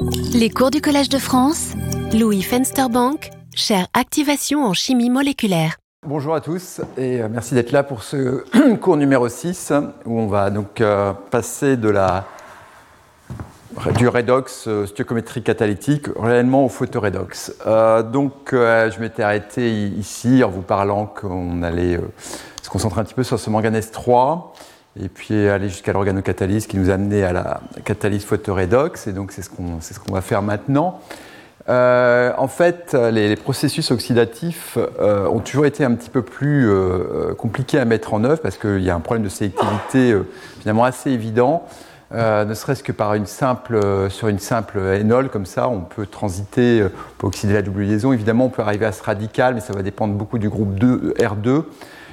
Les cours du Collège de France, Louis Fensterbank, chaire Activation en chimie moléculaire. Bonjour à tous et merci d'être là pour ce cours numéro 6 où on va donc passer du redox stoichiométrie catalytique réellement au photoredox. Je m'étais arrêté ici en vous parlant qu'on allait se concentrer un petit peu sur ce manganèse 3 et puis aller jusqu'à l'organocatalyse qui nous a amené à la catalyse photoredox, et donc c'est ce qu'on va faire maintenant. En fait, les processus oxydatifs ont toujours été un petit peu plus compliqués à mettre en œuvre parce qu'il y a un problème de sélectivité finalement assez évident. Ne serait-ce que sur une simple énol comme ça, on peut transiter, on peut oxyder la double liaison. Évidemment, on peut arriver à ce radical, mais ça va dépendre beaucoup du groupe R2.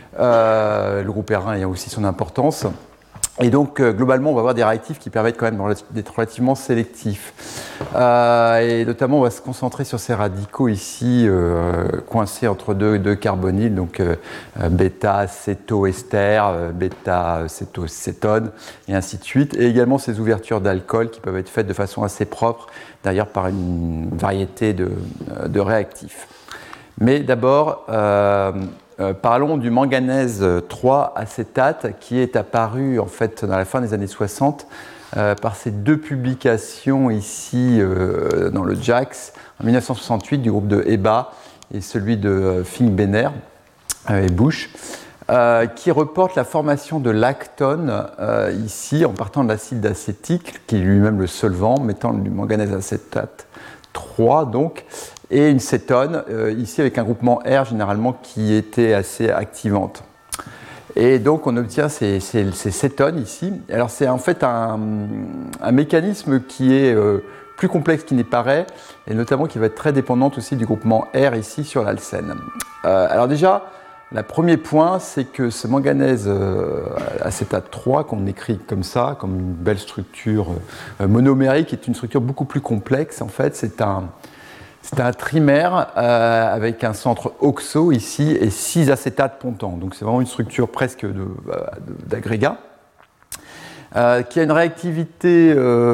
Le groupe R1 ayant aussi son importance. Et donc, globalement, on va avoir des réactifs qui permettent quand même d'être relativement sélectifs. Et notamment, on va se concentrer sur ces radicaux ici, coincés entre deux carbonyles, donc bêta-cétoester, bêta-cétone, et ainsi de suite. Et également ces ouvertures d'alcool qui peuvent être faites de façon assez propre, d'ailleurs par une variété de réactifs. Mais d'abord, parlons du manganèse 3 acétate qui est apparu en fait dans la fin des années 60 par ces deux publications ici dans le JACS en 1968 du groupe de Heba et celui de Fink-Benner et Bush qui reportent la formation de lactone ici en partant de l'acide acétique qui est lui-même le solvant mettant du manganèse acétate 3 donc, et une cétone, ici avec un groupement R généralement qui était assez activante. Et donc on obtient ces cétones ici. Alors c'est en fait un mécanisme qui est plus complexe qu'il n'y paraît, et notamment qui va être très dépendante aussi du groupement R ici sur l'alcène. Alors déjà, le premier point, c'est que ce manganèse acétate 3, qu'on écrit comme ça, comme une belle structure monomérique, est une structure beaucoup plus complexe. En fait, c'est un trimère avec un centre oxo ici et 6 acétates pontants. Donc c'est vraiment une structure presque d'agrégat qui a une réactivité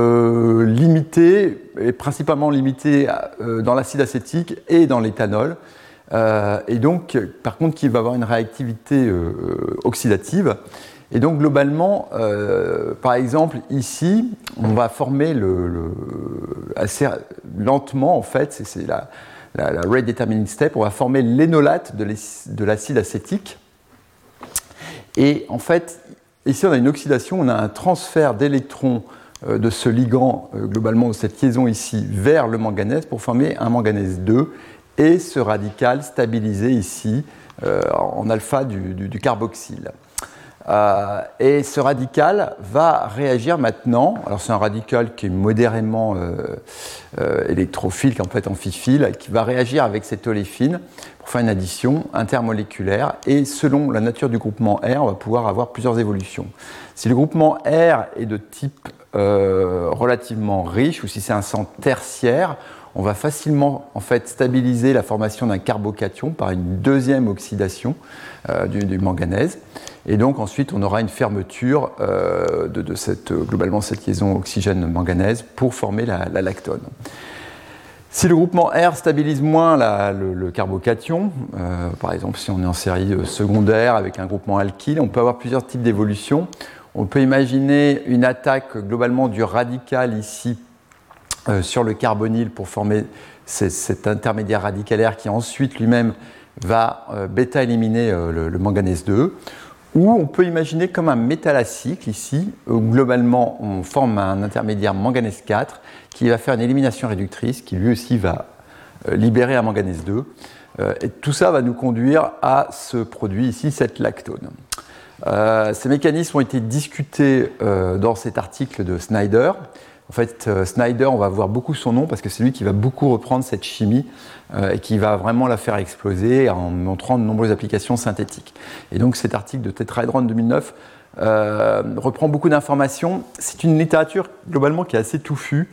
limitée, et principalement limitée dans l'acide acétique et dans l'éthanol. Et donc, par contre, qui va avoir une réactivité oxydative. Et donc, globalement, par exemple, ici, on va former assez lentement, en fait, c'est la rate determining step, on va former l'énolate de l'acide acétique. Et en fait, ici, on a une oxydation, on a un transfert d'électrons de ce ligand, globalement, de cette liaison ici, vers le manganèse pour former un manganèse 2 et ce radical stabilisé ici en alpha du carboxyle. Et ce radical va réagir maintenant, alors c'est un radical qui est modérément électrophile, en fait amphiphile, qui va réagir avec cette oléfine pour faire une addition intermoléculaire, et selon la nature du groupement R, on va pouvoir avoir plusieurs évolutions. Si le groupement R est de type relativement riche, ou si c'est un centre tertiaire, on va facilement en fait stabiliser la formation d'un carbocation par une deuxième oxydation du manganèse. Et donc ensuite on aura une fermeture globalement cette liaison oxygène-manganèse pour former la lactone. Si le groupement R stabilise moins le carbocation, par exemple si on est en série secondaire avec un groupement alkyle, on peut avoir plusieurs types d'évolutions. On peut imaginer une attaque globalement du radical ici sur le carbonyle pour former cet intermédiaire radicalaire qui ensuite lui-même va bêta-éliminer le manganèse 2. Ou on peut imaginer comme un métallacycle ici, où globalement on forme un intermédiaire manganèse 4 qui va faire une élimination réductrice qui lui aussi va libérer un manganèse 2. Et tout ça va nous conduire à ce produit ici, cette lactone. Ces mécanismes ont été discutés dans cet article de Snyder. En fait, Snyder, on va voir beaucoup son nom parce que c'est lui qui va beaucoup reprendre cette chimie et qui va vraiment la faire exploser en montrant de nombreuses applications synthétiques. Et donc cet article de Tetrahedron 2009 reprend beaucoup d'informations. C'est une littérature globalement qui est assez touffue,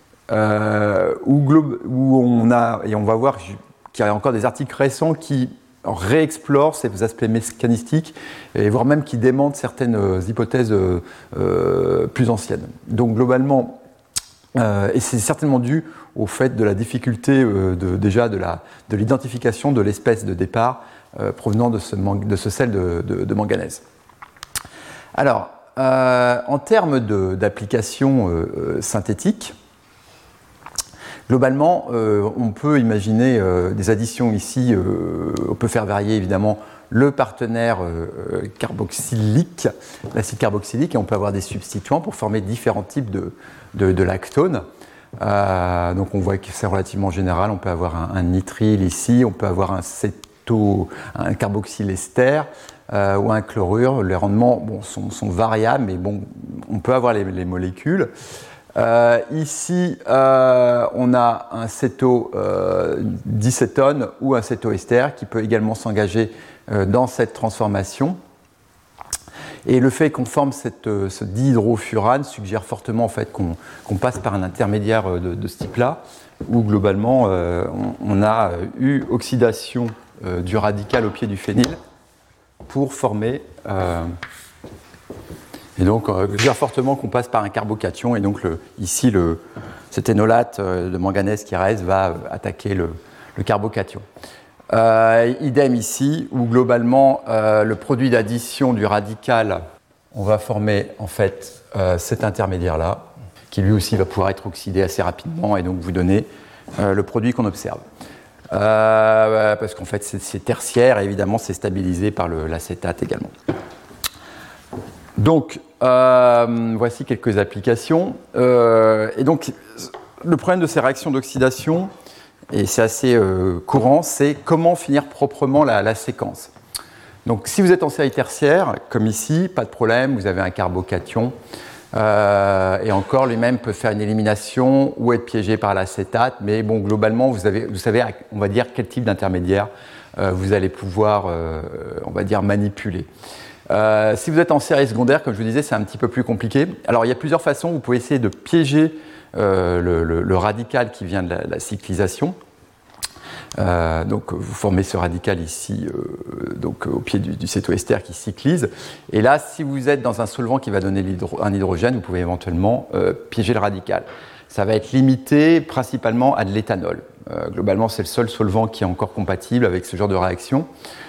où on va voir qu'il y a encore des articles récents qui réexplore ces aspects mécanistiques et voire même qui démentent certaines hypothèses plus anciennes. Donc globalement, Et c'est certainement dû au fait de la difficulté déjà de l'identification de l'espèce de départ provenant de ce sel de manganèse. Alors, en termes d'application synthétique, globalement, on peut imaginer des additions ici. On peut faire varier évidemment le partenaire carboxylique, l'acide carboxylique, et on peut avoir des substituants pour former différents types de lactones. Donc on voit que c'est relativement général. On peut avoir un nitrile ici, on peut avoir un carboxylester ou un chlorure. Les rendements sont variables, mais on peut avoir les molécules. Ici, on a un cétodicétone ou un cétoester qui peut également s'engager dans cette transformation. Et le fait qu'on forme ce dihydrofurane suggère fortement en fait, qu'on passe par un intermédiaire de ce type-là, où globalement on a eu oxydation du radical au pied du phényl pour former. Et donc, suggère fortement qu'on passe par un carbocation, et donc ici, cet énolate de manganèse qui reste va attaquer le carbocation. Idem ici, où globalement, le produit d'addition du radical, on va former en fait cet intermédiaire-là, qui lui aussi va pouvoir être oxydé assez rapidement, et donc vous donner le produit qu'on observe. Parce qu'en fait, c'est tertiaire, et évidemment, c'est stabilisé par l'acétate également. Donc, voici quelques applications. Et donc, le problème de ces réactions d'oxydation, et c'est assez courant, c'est comment finir proprement la séquence. Donc, si vous êtes en série tertiaire, comme ici, pas de problème, vous avez un carbocation, et encore, lui-même peut faire une élimination ou être piégé par l'acétate, mais bon, globalement, vous savez, on va dire, quel type d'intermédiaire vous allez pouvoir, on va dire, manipuler. Si vous êtes en série secondaire, comme je vous disais, c'est un petit peu plus compliqué. Alors, il y a plusieurs façons. Vous pouvez essayer de piéger le radical qui vient de la cyclisation. Donc, vous formez ce radical ici, donc au pied du cétoester qui cyclise. Et là, si vous êtes dans un solvant qui va donner un hydrogène, vous pouvez éventuellement piéger le radical. Ça va être limité principalement à de l'éthanol. Globalement, c'est le seul solvant qui est encore compatible avec ce genre de réaction.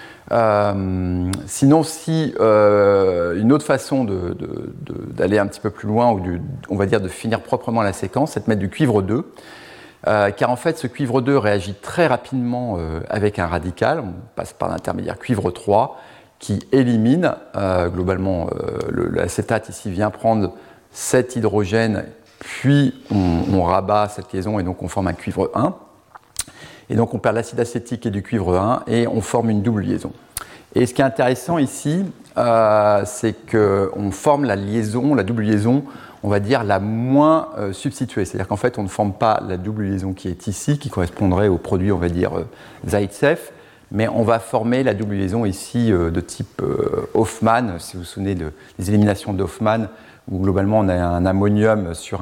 Sinon, si une autre façon d'aller un petit peu plus loin, ou on va dire de finir proprement la séquence, c'est de mettre du cuivre 2, car en fait ce cuivre 2 réagit très rapidement avec un radical. On passe par l'intermédiaire cuivre 3 qui élimine globalement l'acétate ici vient prendre cet hydrogène, puis on rabat cette liaison et donc on forme un cuivre 1. Et donc on perd l'acide acétique et du cuivre 1 et on forme une double liaison. Et ce qui est intéressant ici, c'est qu'on forme la double liaison, on va dire la moins substituée. C'est-à-dire qu'en fait on ne forme pas la double liaison qui est ici, qui correspondrait au produit, on va dire, Zaïtsev, mais on va former la double liaison ici de type Hofmann, si vous vous souvenez des éliminations d'Hofmann, où globalement on a un ammonium sur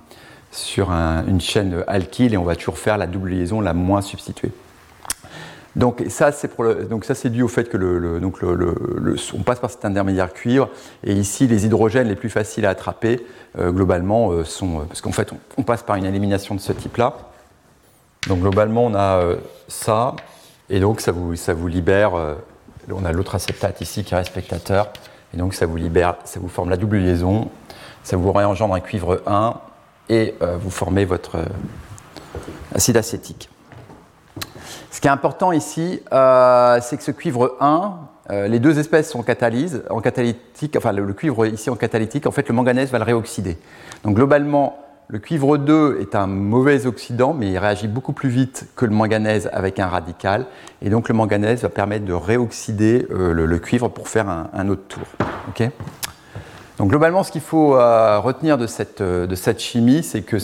une chaîne alkyle et on va toujours faire la double liaison la moins substituée. Donc ça c'est dû au fait que on passe par cet intermédiaire cuivre, et ici les hydrogènes les plus faciles à attraper globalement sont parce qu'en fait on passe par une élimination de ce type-là. Donc globalement on a ça, et donc ça vous libère. On a l'autre acétate ici qui est spectateur, et donc ça vous libère, ça vous forme la double liaison, ça vous réengendre un cuivre 1. Et vous formez votre acide acétique. Ce qui est important ici, c'est que ce cuivre 1, les deux espèces sont en catalytique, enfin le cuivre ici en catalytique, en fait le manganèse va le réoxyder. Donc globalement, le cuivre 2 est un mauvais oxydant, mais il réagit beaucoup plus vite que le manganèse avec un radical, et donc le manganèse va permettre de réoxyder le cuivre pour faire un autre tour. Okay ? Donc globalement, ce qu'il faut retenir de cette chimie, c'est que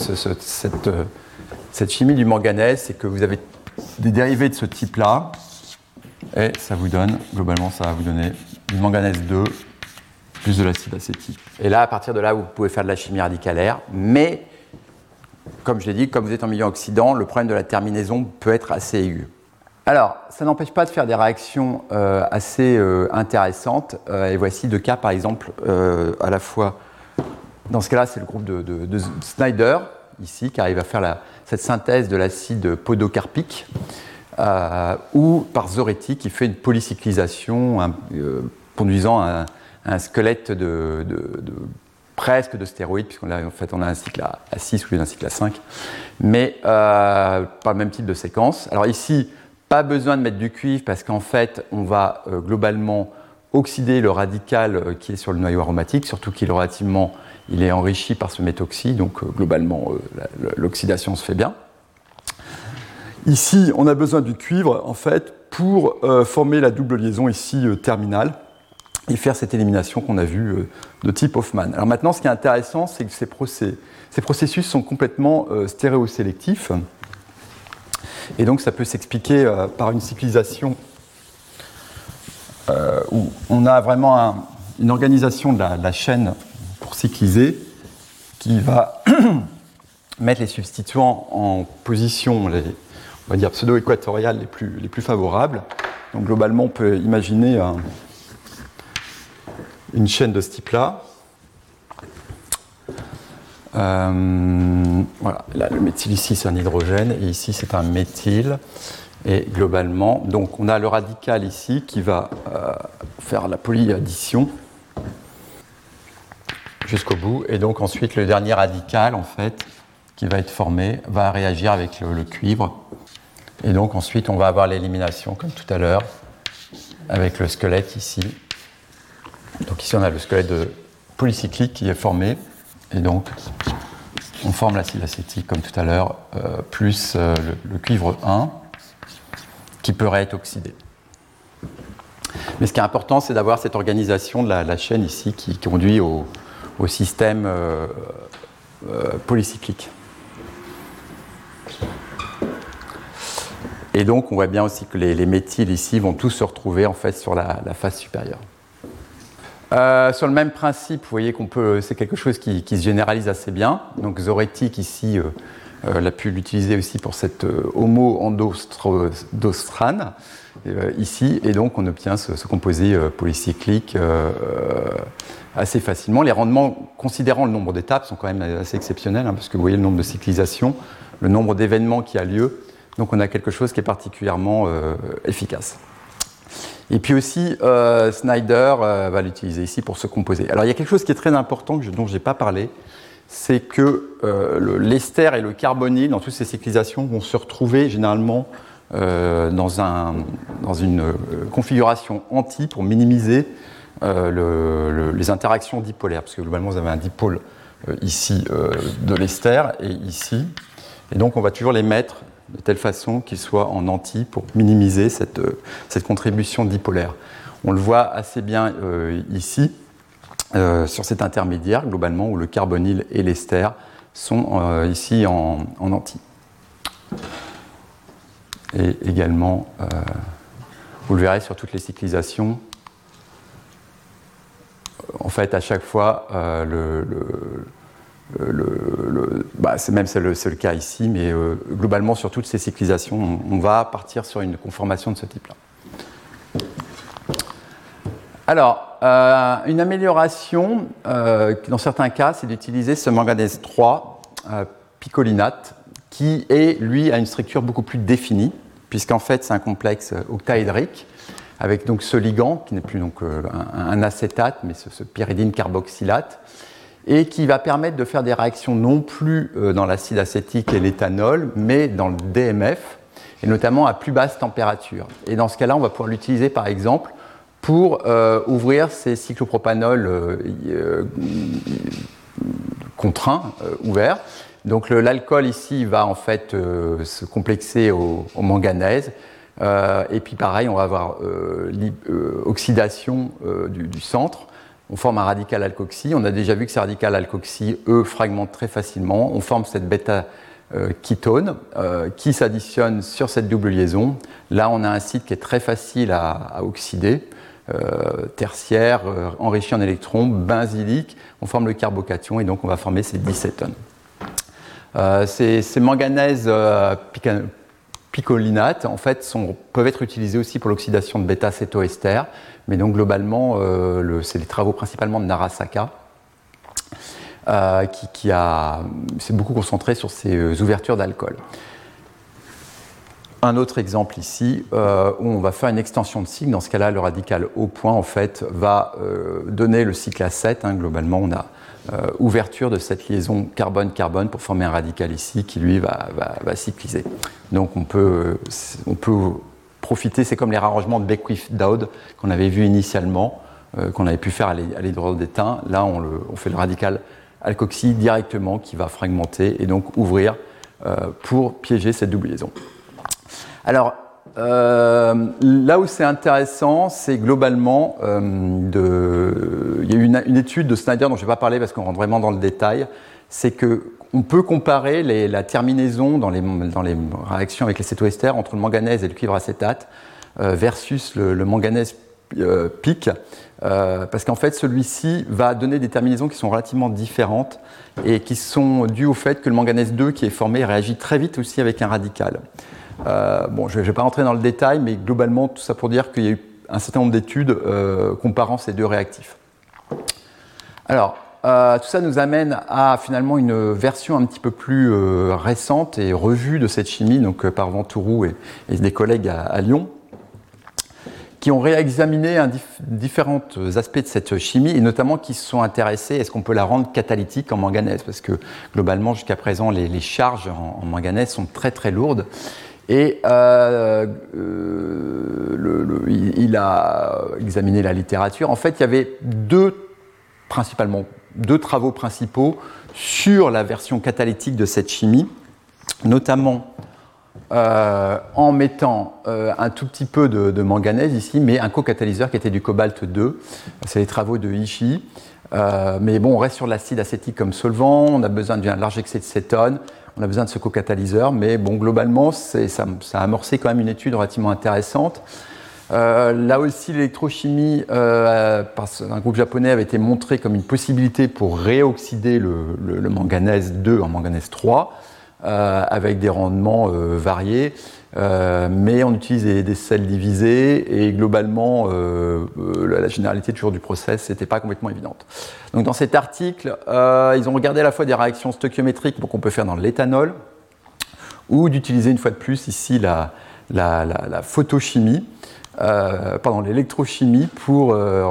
cette chimie du manganèse, c'est que vous avez des dérivés de ce type-là, et ça vous donne, globalement, ça va vous donner du manganèse 2 plus de l'acide acétique. Et là, à partir de là, vous pouvez faire de la chimie radicalaire, mais, comme je l'ai dit, comme vous êtes en milieu oxydant, le problème de la terminaison peut être assez aigu. Alors, ça n'empêche pas de faire des réactions assez intéressantes. Et voici deux cas, par exemple, à la fois, dans ce cas-là, c'est le groupe de Snyder, ici, car il va faire cette synthèse de l'acide podocarpique, ou par Zoretti, qui fait une polycyclisation conduisant à un squelette presque de stéroïdes, puisqu'on a, en fait, on a un cycle à 6 au lieu d'un cycle à 5, mais par le même type de séquence. Alors ici, pas besoin de mettre du cuivre, parce qu'en fait, on va globalement oxyder le radical qui est sur le noyau aromatique, surtout qu'il est enrichi par ce méthoxy, donc globalement, l'oxydation se fait bien. Ici, on a besoin du cuivre, en fait, pour former la double liaison ici terminale, et faire cette élimination qu'on a vue de type Hofmann. Alors maintenant, ce qui est intéressant, c'est que ces processus sont complètement stéréosélectifs. Et donc, ça peut s'expliquer par une cyclisation où on a vraiment une organisation de la chaîne pour cycliser qui va mettre les substituants en position, on va dire, pseudo-équatoriale les plus favorables. Donc, globalement, on peut imaginer une chaîne de ce type-là. Voilà, là, le méthyle ici, c'est un hydrogène, et ici, c'est un méthyle. Et globalement, donc, on a le radical ici qui va faire la polyaddition jusqu'au bout. Et donc, ensuite, le dernier radical, en fait, qui va être formé, va réagir avec le cuivre. Et donc, ensuite, on va avoir l'élimination, comme tout à l'heure, avec le squelette ici. Donc ici, on a le squelette polycyclique qui est formé, et donc on forme l'acide acétique comme tout à l'heure, plus le cuivre 1, qui pourrait être oxydé. Mais ce qui est important, c'est d'avoir cette organisation de la chaîne ici qui conduit au système polycyclique. Et donc, on voit bien aussi que les méthyles ici vont tous se retrouver en fait sur la face supérieure. Sur le même principe, vous voyez c'est quelque chose qui se généralise assez bien. Donc Zoretti ici l'a pu l'utiliser aussi pour cette homo-endostrane ici, et donc on obtient ce composé polycyclique assez facilement. Les rendements, considérant le nombre d'étapes, sont quand même assez exceptionnels, parce que vous voyez le nombre de cyclisations, le nombre d'événements qui a lieu. Donc on a quelque chose qui est particulièrement efficace. Et puis aussi, Snyder va l'utiliser ici pour se composer. Alors il y a quelque chose qui est très important dont je n'ai pas parlé, c'est que l'ester et le carbonyle, dans toutes ces cyclisations, vont se retrouver généralement dans une configuration anti pour minimiser les interactions dipolaires, parce que globalement vous avez un dipôle ici de l'ester et ici, et donc on va toujours les mettre de telle façon qu'ils soient en anti pour minimiser cette contribution dipolaire. On le voit assez bien ici, sur cet intermédiaire, globalement, où le carbonyle et l'ester sont ici en anti. Et également, vous le verrez sur toutes les cyclisations, en fait, à chaque fois, c'est le cas ici, mais globalement, sur toutes ces cyclisations, on va partir sur une conformation de ce type-là. Alors, une amélioration, dans certains cas, c'est d'utiliser ce manganèse 3 picolinate, qui, lui, a une structure beaucoup plus définie, puisqu'en fait, c'est un complexe octaédrique, avec donc ce ligand, qui n'est plus donc un acétate, mais ce pyridine carboxylate, et qui va permettre de faire des réactions non plus dans l'acide acétique et l'éthanol, mais dans le DMF, et notamment à plus basse température. Et dans ce cas-là, on va pouvoir l'utiliser par exemple pour ouvrir ces cyclopropanols contraints, ouverts. Donc l'alcool ici va en fait se complexer au manganèse. Et puis pareil, on va avoir oxydation du centre. On forme un radical alkoxy. On a déjà vu que ces radicales alkoxy, eux, fragmentent très facilement. On forme cette bêta-kétone qui s'additionne sur cette double liaison. Là, on a un site qui est très facile à oxyder, tertiaire, enrichi en électrons, benzylique. On forme le carbocation et donc on va former ces dicétones. Ces manganèses picolinates, en fait, peuvent être utilisés aussi pour l'oxydation de bêta-cétoester. Mais donc globalement, c'est les travaux principalement de Narasaka. qui s'est beaucoup concentré sur ces ouvertures d'alcool. Un autre exemple ici, où on va faire une extension de cycle. Dans ce cas-là, le radical O point, en fait, va donner le cycle A7. Globalement, on a ouverture de cette liaison carbone-carbone pour former un radical ici qui, lui, va cycliser. Donc, on peut profiter, c'est comme les réarrangements de Becquith-Dowd qu'on avait vu initialement, qu'on avait pu faire à l'hydrogène. Là, on fait le radical alkoxy directement qui va fragmenter et donc ouvrir pour piéger cette double liaison. Alors, là où c'est intéressant, c'est globalement, il y a eu une étude de Snyder dont je ne vais pas parler parce qu'on rentre vraiment dans le détail, c'est qu'on peut comparer la terminaison dans les réactions avec les cétoesters entre le manganèse et le cuivre acétate versus le manganèse pic, parce qu'en fait celui-ci va donner des terminaisons qui sont relativement différentes et qui sont dues au fait que le manganèse 2 qui est formé réagit très vite aussi avec un radical. Je ne vais pas rentrer dans le détail, mais globalement, tout ça pour dire qu'il y a eu un certain nombre d'études comparant ces deux réactifs. Alors, tout ça nous amène à finalement une version un petit peu plus récente et revue de cette chimie, donc par Ventourou et des collègues à Lyon, qui ont réexaminé différents aspects de cette chimie et notamment qui se sont intéressés, est-ce qu'on peut la rendre catalytique en manganèse? Parce que globalement, jusqu'à présent, les charges en manganèse sont très très lourdes. Et il a examiné la littérature. En fait, il y avait deux travaux principaux sur la version catalytique de cette chimie, notamment en mettant un tout petit peu de manganèse ici, mais un co-catalyseur qui était du cobalt 2. C'est les travaux de Ishii. Mais bon, on reste sur l'acide acétique comme solvant, on a besoin d'un large excès de cétone, on a besoin de ce co-catalyseur, mais bon, globalement, ça a amorcé quand même une étude relativement intéressante. Là aussi, l'électrochimie par un groupe japonais avait été montrée comme une possibilité pour réoxyder le manganèse 2 en manganèse 3, avec des rendements variés, mais on utilise des sels divisés et globalement la généralité toujours du process n'était pas complètement évidente. Donc dans cet article, ils ont regardé à la fois des réactions stoichiométriques qu'on peut faire dans l'éthanol ou d'utiliser une fois de plus ici la photochimie, l'électrochimie pour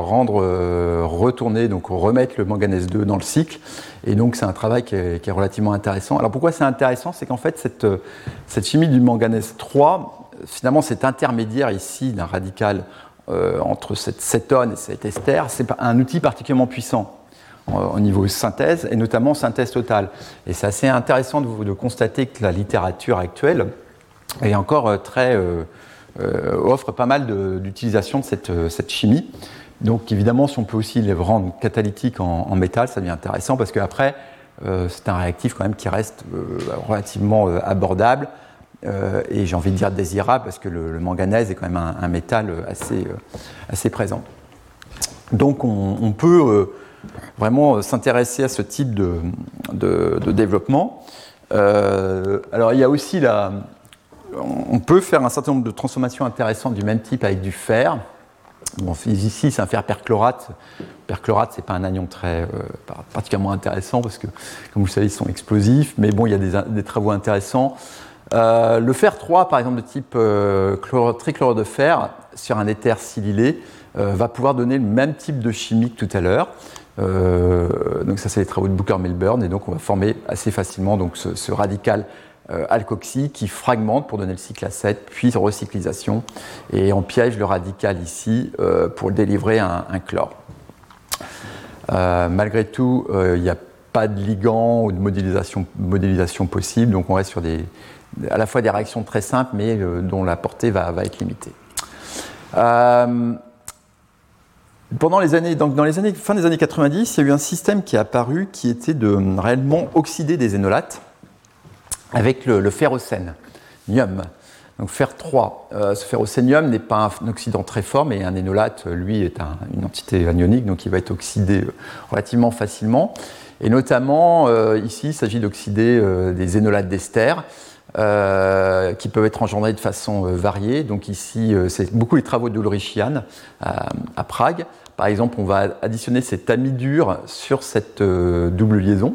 retourner, donc remettre le manganèse 2 dans le cycle. Et donc c'est un travail qui est relativement intéressant. Alors pourquoi c'est intéressant? C'est qu'en fait cette chimie du manganèse 3, finalement cet intermédiaire ici d'un radical entre cette cétone et cet ester, c'est un outil particulièrement puissant au niveau synthèse et notamment synthèse totale. Et c'est assez intéressant de constater que la littérature actuelle est encore offre pas mal d'utilisation de cette chimie. Donc évidemment, si on peut aussi les rendre catalytiques en métal, ça devient intéressant parce qu'après, c'est un réactif quand même qui reste relativement abordable et j'ai envie de dire désirable parce que le manganèse est quand même un métal assez présent. Donc on peut vraiment s'intéresser à ce type de développement. Alors il y a aussi on peut faire un certain nombre de transformations intéressantes du même type avec du fer. Bon, ici, c'est un fer perchlorate. Perchlorate, ce n'est pas un anion particulièrement intéressant parce que, comme vous le savez, ils sont explosifs. Mais bon, il y a des travaux intéressants. Le fer 3, par exemple, de type trichlore de fer, sur un éther silylé, va pouvoir donner le même type de chimie que tout à l'heure. Donc ça, c'est les travaux de Booker-Milburn. Et donc, on va former assez facilement donc, ce radical alkoxy qui fragmente pour donner le cycle A7, puis recyclisation, et on piège le radical ici pour délivrer un chlore. Malgré tout, il n'y a pas de ligand ou de modélisation possible, donc on reste sur à la fois des réactions très simples, mais dont la portée va être limitée. Dans fin des années 90, il y a eu un système qui est apparu qui était de réellement oxyder des énolates avec le ferrocénium. Donc fer 3. Ce ferrocénium n'est pas un oxydant très fort, mais un énolate, lui, est une entité anionique, donc il va être oxydé relativement facilement. Et notamment, ici, il s'agit d'oxyder des énolates d'ester qui peuvent être engendrés de façon variée. Donc ici, c'est beaucoup les travaux d'Ulrich Jahn à Prague. Par exemple, on va additionner cet amidure sur cette double liaison.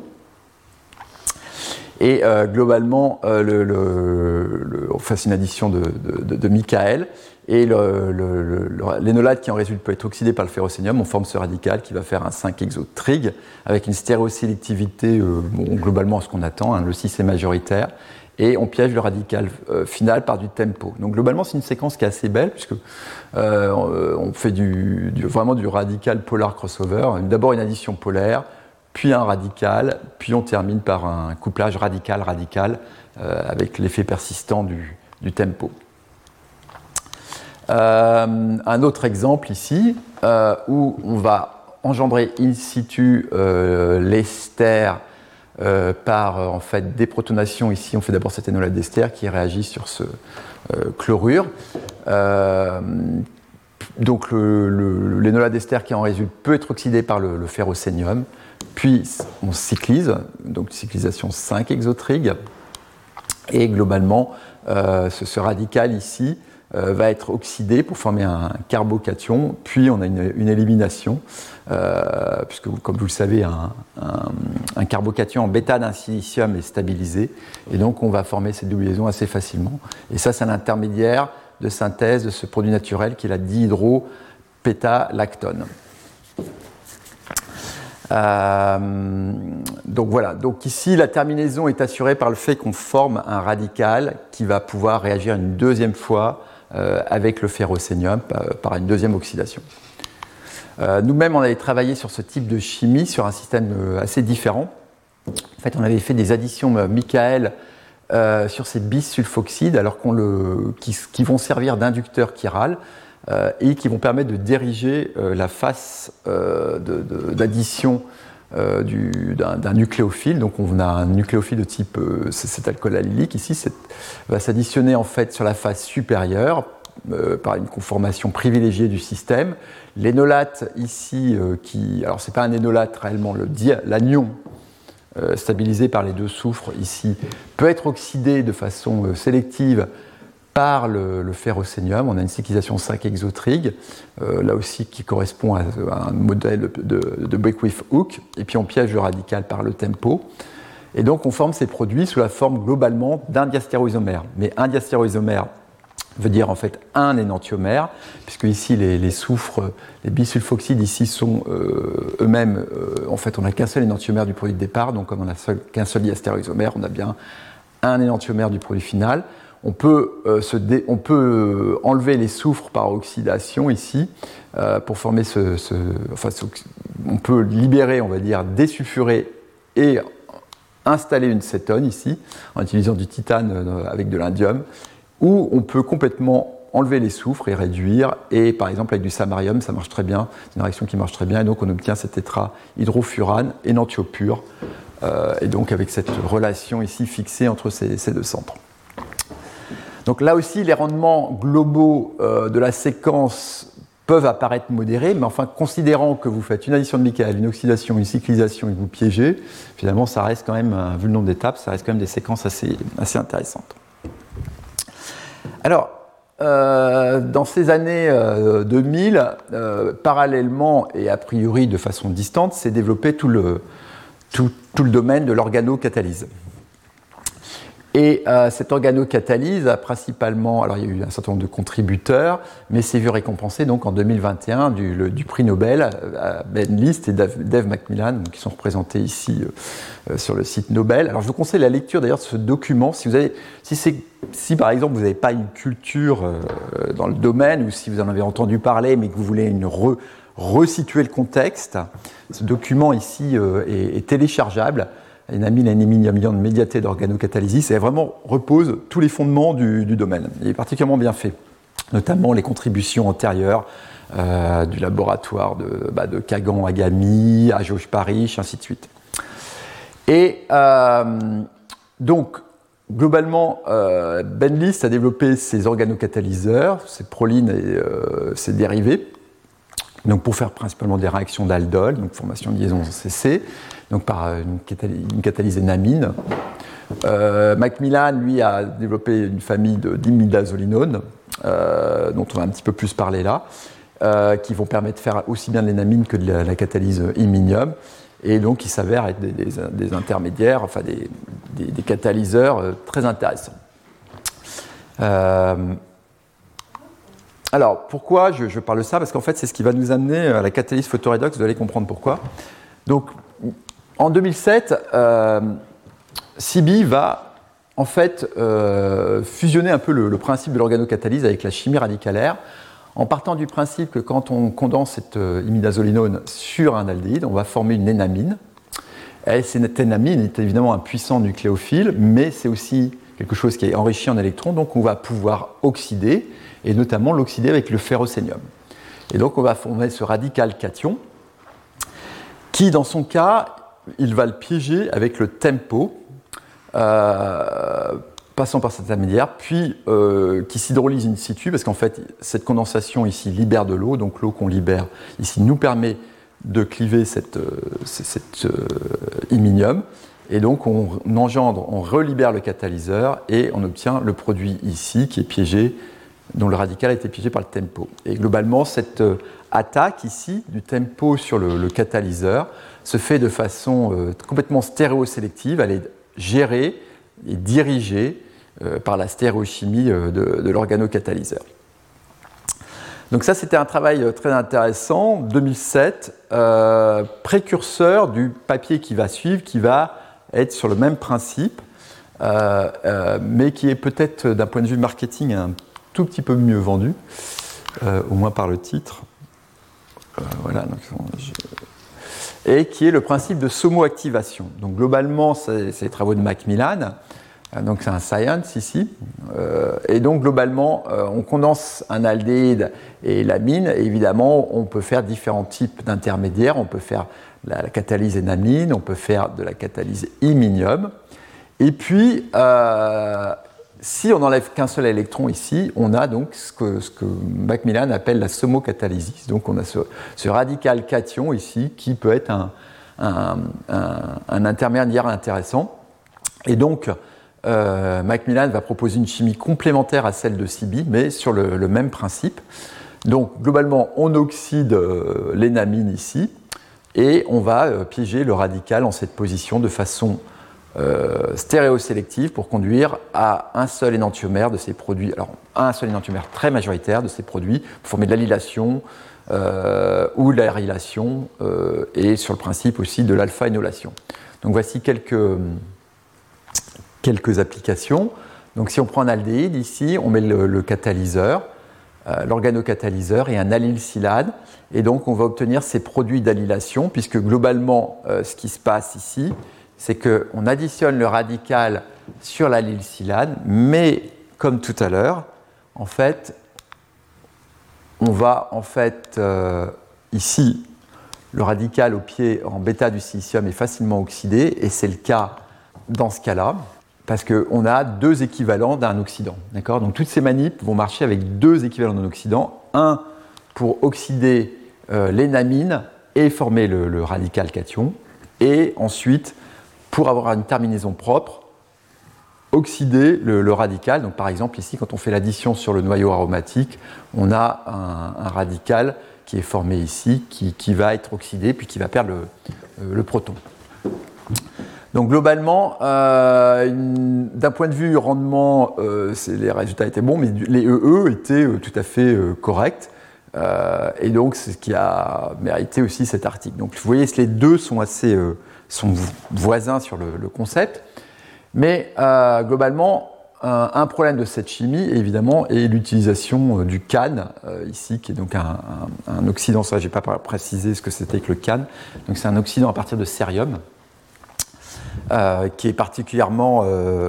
Et globalement, on fait une addition de Michael. Et l'énolate qui en résulte peut être oxydé par le ferrocénium. On forme ce radical qui va faire un 5-hexotrig avec une stéréosélectivité globalement à ce qu'on attend. Hein, le 6 est majoritaire. Et on piège le radical final par du tempo. Donc globalement, c'est une séquence qui est assez belle puisque on fait vraiment du radical polar crossover. D'abord une addition polaire, puis un radical, puis on termine par un couplage radical-radical avec l'effet persistant du tempo. Un autre exemple ici, où on va engendrer in situ l'ester par en fait déprotonation. Ici, on fait d'abord cet énolate d'ester qui réagit sur ce chlorure. Donc l'énolate d'ester qui en résulte peut être oxydé par le ferrocénium. Puis on cyclise, donc cyclisation 5-hexotrig. Et globalement, ce radical ici va être oxydé pour former un carbocation, puis on a une élimination, puisque comme vous le savez, un carbocation en bêta d'un silicium est stabilisé, et donc on va former cette double liaison assez facilement. Et ça, c'est un intermédiaire de synthèse de ce produit naturel qui est la dihydropétalactone. Donc voilà, donc ici la terminaison est assurée par le fait qu'on forme un radical qui va pouvoir réagir une deuxième fois avec le ferrocénium par une deuxième oxydation. Nous-mêmes, on avait travaillé sur ce type de chimie, sur un système assez différent. En fait, on avait fait des additions Michael sur ces bisulfoxydes, alors qui vont servir d'inducteurs chiral et qui vont permettre de diriger la face d'addition d'un nucléophile. Donc on a un nucléophile de type cet alcool allylique ici, va s'additionner en fait sur la face supérieure par une conformation privilégiée du système. L'énolate ici, alors c'est pas un énolate réellement, l'anion stabilisé par les deux soufres ici, peut être oxydé de façon sélective par le ferrocénium. On a une cyclisation 5-hexotrig, là aussi qui correspond à un modèle de Beckwith-Hooke, et puis on piège le radical par le tempo. Et donc on forme ces produits sous la forme globalement d'un diastéréoisomère. Mais un diastéréoisomère veut dire en fait un énantiomère, puisque ici les soufres, les bisulfoxydes ici sont eux-mêmes, en fait on n'a qu'un seul énantiomère du produit de départ, donc comme on n'a qu'un seul diastéréoisomère, on a bien un énantiomère du produit final. On peut enlever les soufres par oxydation ici pour former on peut libérer, on va dire, désulfurer et installer une cétone ici en utilisant du titane avec de l'indium, ou on peut complètement enlever les soufres et réduire, et par exemple avec du samarium, ça marche très bien, c'est une réaction qui marche très bien, et donc on obtient cet tétrahydrofurane énantiopure, et donc avec cette relation ici fixée entre ces deux centres. Donc là aussi, les rendements globaux de la séquence peuvent apparaître modérés, mais enfin, considérant que vous faites une addition de Michael, une oxydation, une cyclisation et que vous piégez, finalement, ça reste quand même, vu le nombre d'étapes, ça reste quand même des séquences assez intéressantes. Alors, dans ces années 2000, parallèlement et a priori de façon distante, s'est développé tout le domaine de l'organocatalyse. Et cette organocatalyse a principalement, alors il y a eu un certain nombre de contributeurs, mais s'est vu récompensé donc en 2021 du prix Nobel à Ben List et Dave Macmillan, qui sont représentés ici sur le site Nobel. Alors je vous conseille la lecture d'ailleurs de ce document si par exemple vous n'avez pas une culture dans le domaine, ou si vous en avez entendu parler mais que vous voulez resituer le contexte. Ce document ici est téléchargeable. Enamine million de médiatés d'organocatalysis, et vraiment repose tous les fondements du domaine. Il est particulièrement bien fait, notamment les contributions antérieures du laboratoire de Kagan Agami, à Georges Parrish, ainsi de suite. Et donc, globalement, Ben List a développé ses organocatalyseurs, ses prolines et ses dérivés, donc pour faire principalement des réactions d'aldol, donc formation de liaison CC, donc par une catalyse énamine. Macmillan, lui, a développé une famille d'imidazolinones, dont on va un petit peu plus parler là. qui vont permettre de faire aussi bien de l'énamine que de la catalyse iminium, et donc qui s'avèrent être des intermédiaires, enfin des catalyseurs très intéressants. Alors, pourquoi je parle de ça? Parce qu'en fait, c'est ce qui va nous amener à la catalyse photoredox, vous allez comprendre pourquoi. Donc, en 2007, CIBI va en fait fusionner un peu le principe de l'organocatalyse avec la chimie radicalaire, en partant du principe que quand on condense cette imidazolinone sur un aldéhyde, on va former une énamine. Et cette énamine est évidemment un puissant nucléophile, mais c'est aussi quelque chose qui est enrichi en électrons, donc on va pouvoir oxyder, et notamment l'oxyder avec le ferrocénium. Et donc on va former ce radical cation, qui dans son cas, il va le piéger avec le tempo, passant par cet intermédiaire, puis qui s'hydrolyse in situ, parce qu'en fait, cette condensation ici libère de l'eau, donc l'eau qu'on libère ici nous permet de cliver cet iminium, et donc on relibère le catalyseur, et on obtient le produit ici, qui est piégé, dont le radical a été piégé par le tempo. Et globalement, cette attaque ici, du tempo sur le catalyseur, se fait de façon complètement stéréosélective, elle est gérée et dirigée par la stéréochimie de l'organocatalyseur. Donc ça, c'était un travail très intéressant, 2007, précurseur du papier qui va suivre, qui va être sur le même principe, mais qui est peut-être, d'un point de vue marketing, un tout petit peu mieux vendu, au moins par le titre. Voilà, donc, et qui est le principe de SOMO-activation. Donc globalement, c'est les travaux de Macmillan. Donc c'est un science ici, et donc globalement on condense un aldéhyde et l'amine, et évidemment on peut faire différents types d'intermédiaires, on peut faire la catalyse énamine, on peut faire de la catalyse iminium, et puis si on n'enlève qu'un seul électron ici, on a donc ce que Macmillan appelle la SOMO-catalysis, donc on a ce radical cation ici qui peut être un intermédiaire intéressant, et donc Macmillan va proposer une chimie complémentaire à celle de CIBI, mais sur le même principe. Donc, globalement, on oxyde l'énamine ici, et on va piéger le radical en cette position de façon stéréosélective pour conduire à un seul énantiomère de ces produits. Alors, un seul énantiomère très majoritaire de ces produits, pour former de l'allylation ou de l'aérylation, et sur le principe aussi de l'alpha-énolation. Donc, voici quelques applications. Donc si on prend un aldéhyde, ici, on met le catalyseur, l'organocatalyseur et un allylsilane, et donc on va obtenir ces produits d'allylation, puisque globalement, ce qui se passe ici, c'est qu'on additionne le radical sur l'allylsilane, mais comme tout à l'heure, en fait, on va ici, le radical au pied en bêta du silicium est facilement oxydé, et c'est le cas dans ce cas-là, parce qu'on a deux équivalents d'un oxydant. D'accord ? Donc toutes ces manips vont marcher avec deux équivalents d'un oxydant, un pour oxyder l'énamine et former le radical cation, et ensuite, pour avoir une terminaison propre, oxyder le radical. Donc par exemple ici, quand on fait l'addition sur le noyau aromatique, on a un radical qui est formé ici, qui va être oxydé, puis qui va perdre le proton. Donc globalement, d'un point de vue rendement, les résultats étaient bons, mais les EE étaient tout à fait corrects. Et donc c'est ce qui a mérité aussi cet article. Donc vous voyez, les deux sont sont voisins sur le concept. Mais globalement, un problème de cette chimie, évidemment, est l'utilisation du CAN, ici, qui est donc un oxydant. Ça, je n'ai pas précisé ce que c'était que le CAN. Donc c'est un oxydant à partir de cérium. Qui est particulièrement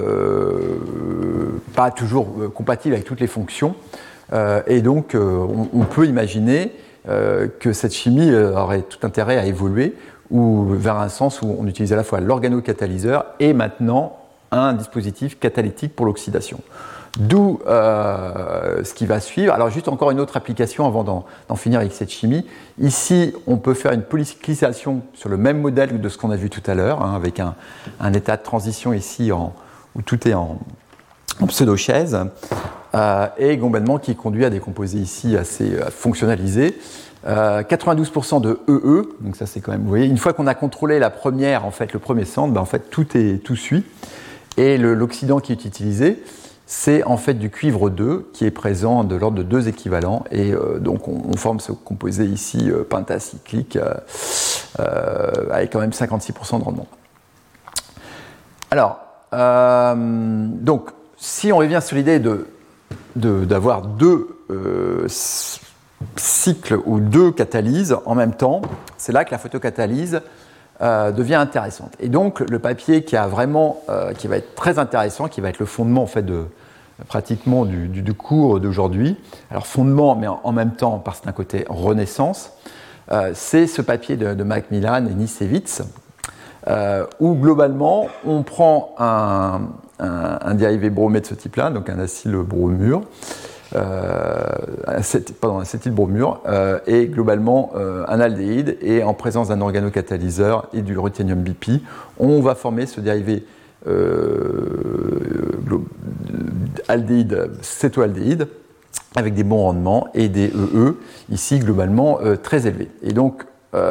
pas toujours compatible avec toutes les fonctions. Et donc, on peut imaginer que cette chimie aurait tout intérêt à évoluer ou vers un sens où on utilise à la fois l'organocatalyseur et maintenant un dispositif catalytique pour l'oxydation. D'où ce qui va suivre. Alors juste encore une autre application avant d'en finir avec cette chimie. Ici, on peut faire une polycyclisation sur le même modèle de ce qu'on a vu tout à l'heure, avec un état de transition ici où tout est en pseudo-chaise. et globalement qui conduit à des composés ici assez fonctionnalisés. 92% de EE, donc ça c'est quand même, vous voyez, une fois qu'on a contrôlé la première, en fait, le premier centre, en fait tout suit. Et l'oxydant qui est utilisé, c'est en fait du cuivre 2 qui est présent de l'ordre de 2 équivalents. Et donc on forme ce composé ici pentacyclique avec quand même 56% de rendement. Alors, donc si on revient sur l'idée d'avoir deux cycles ou deux catalyses en même temps, c'est là que la photocatalyse devient intéressante. Et donc le papier qui va être très intéressant, qui va être le fondement en fait pratiquement du cours d'aujourd'hui, alors fondement mais en même temps parce que c'est un côté renaissance, c'est ce papier de Macmillan et Nicevitz, où globalement on prend un dérivé bromé de ce type-là, donc un acylbromure, acétylbromure, et globalement un aldéhyde, et en présence d'un organocatalyseur et du ruthénium BP, on va former ce dérivé aldéhyde, cétoaldéhyde, avec des bons rendements et des EE, ici globalement très élevés. Et donc, il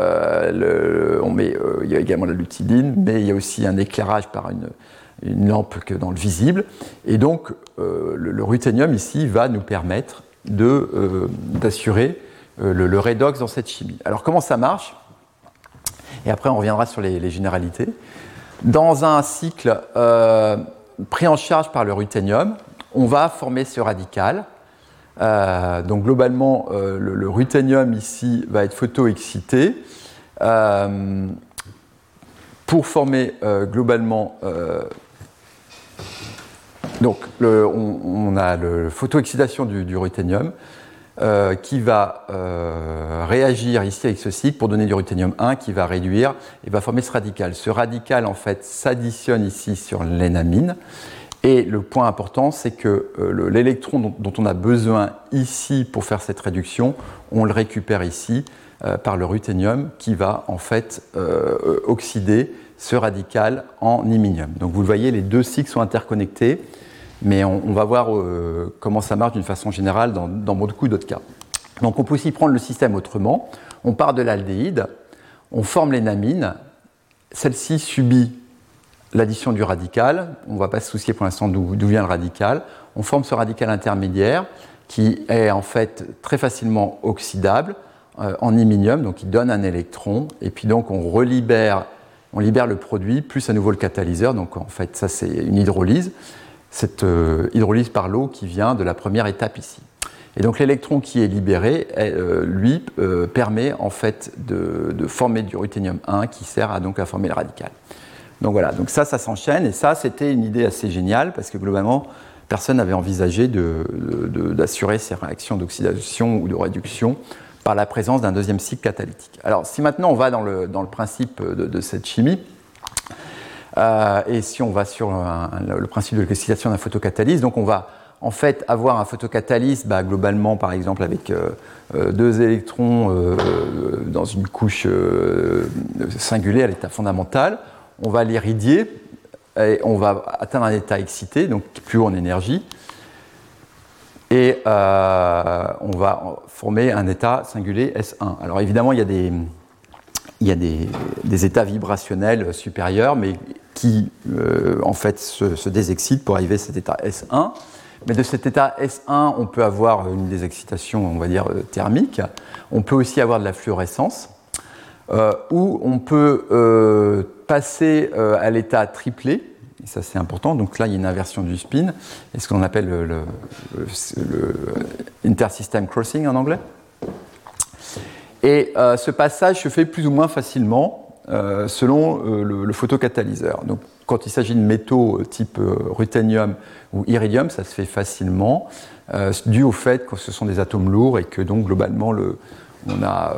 y a également la lutidine, mais il y a aussi un éclairage par une lampe dans le visible. Et donc, le ruthénium ici va nous permettre d'assurer le redox dans cette chimie. Alors, comment ça marche? Et après, on reviendra sur les généralités. Dans un cycle pris en charge par le ruthénium, on va former ce radical. Donc globalement, le ruthénium ici va être photoexcité pour former globalement. Donc on a la photoexcitation du ruthénium qui va réagir ici avec ce cycle pour donner du ruthénium 1 qui va réduire et va former ce radical. Ce radical en fait s'additionne ici sur l'énamine. Et le point important, c'est que l'électron dont on a besoin ici pour faire cette réduction, on le récupère ici par le ruthénium qui va en fait oxyder ce radical en iminium. Donc vous le voyez, les deux cycles sont interconnectés, mais on va voir comment ça marche d'une façon générale dans beaucoup d'autres cas. Donc on peut aussi prendre le système autrement. On part de l'aldéhyde, on forme l'énamine, celle-ci subit l'addition du radical, on ne va pas se soucier pour l'instant d'où vient le radical, on forme ce radical intermédiaire qui est en fait très facilement oxydable en iminium, donc il donne un électron, et puis donc on libère le produit, plus à nouveau le catalyseur, donc en fait ça c'est une hydrolyse, cette hydrolyse par l'eau qui vient de la première étape ici. Et donc l'électron qui est libéré, lui, permet en fait de former du ruthénium 1 qui sert donc à former le radical. Donc voilà, donc ça s'enchaîne, et ça c'était une idée assez géniale parce que globalement personne n'avait envisagé d'assurer ces réactions d'oxydation ou de réduction par la présence d'un deuxième cycle catalytique. Alors si maintenant on va dans le principe de cette chimie, et si on va sur le principe de l'oxydation d'un photocatalyse, donc on va en fait avoir un photocatalyse globalement par exemple avec deux électrons dans une couche singulée à l'état fondamental. On va l'iridier et on va atteindre un état excité, donc plus haut en énergie, et on va former un état singulier S1. Alors évidemment, il y a des états vibrationnels supérieurs, mais qui en fait se désexcitent pour arriver à cet état S1. Mais de cet état S1, on peut avoir une désexcitation, on va dire, thermique. On peut aussi avoir de la fluorescence. Où on peut passer à l'état triplé, et ça c'est important, donc là il y a une inversion du spin, et ce qu'on appelle le intersystem crossing en anglais. Et ce passage se fait plus ou moins facilement selon le photocatalyseur. Donc quand il s'agit de métaux type ruthénium ou iridium, ça se fait facilement, dû au fait que ce sont des atomes lourds et que donc globalement on a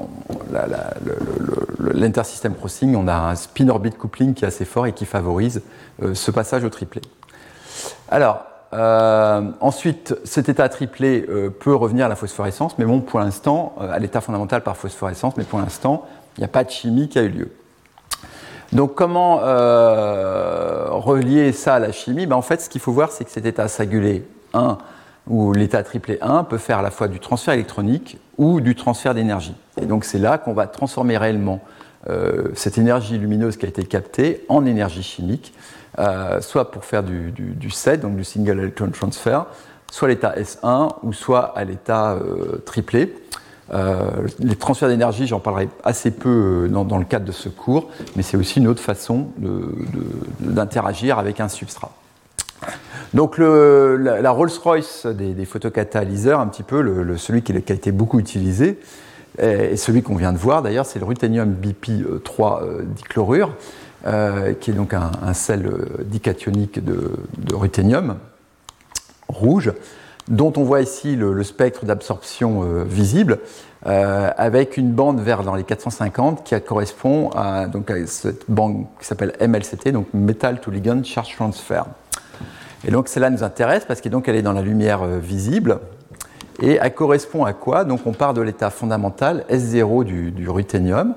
l'intersystem crossing, on a un spin-orbit coupling qui est assez fort et qui favorise ce passage au triplet. Alors, ensuite, cet état triplé peut revenir à la phosphorescence, mais bon, pour l'instant, à l'état fondamental par phosphorescence, mais pour l'instant, il n'y a pas de chimie qui a eu lieu. Donc, comment relier ça à la chimie? En fait, ce qu'il faut voir, c'est que cet état singulier 1 où l'état triplé 1 peut faire à la fois du transfert électronique ou du transfert d'énergie. Et donc c'est là qu'on va transformer réellement cette énergie lumineuse qui a été captée en énergie chimique, soit pour faire du SET, donc du Single Electron Transfer, soit à l'état S1 ou soit à l'état triplé. Les transferts d'énergie, j'en parlerai assez peu dans le cadre de ce cours, mais c'est aussi une autre façon d'interagir avec un substrat. Donc la Rolls-Royce des photocatalyseurs, un petit peu celui qui a été beaucoup utilisé, et celui qu'on vient de voir d'ailleurs, c'est le ruthénium BP3 dichlorure, qui est donc un sel dicationique de ruthénium rouge, dont on voit ici le spectre d'absorption visible, avec une bande vers dans les 450 qui correspond à cette bande qui s'appelle MLCT, donc Metal to Ligand Charge Transfer. Et donc celle-là nous intéresse parce qu'elle est dans la lumière visible. Et elle correspond à quoi? Donc on part de l'état fondamental S0 du ruthénium.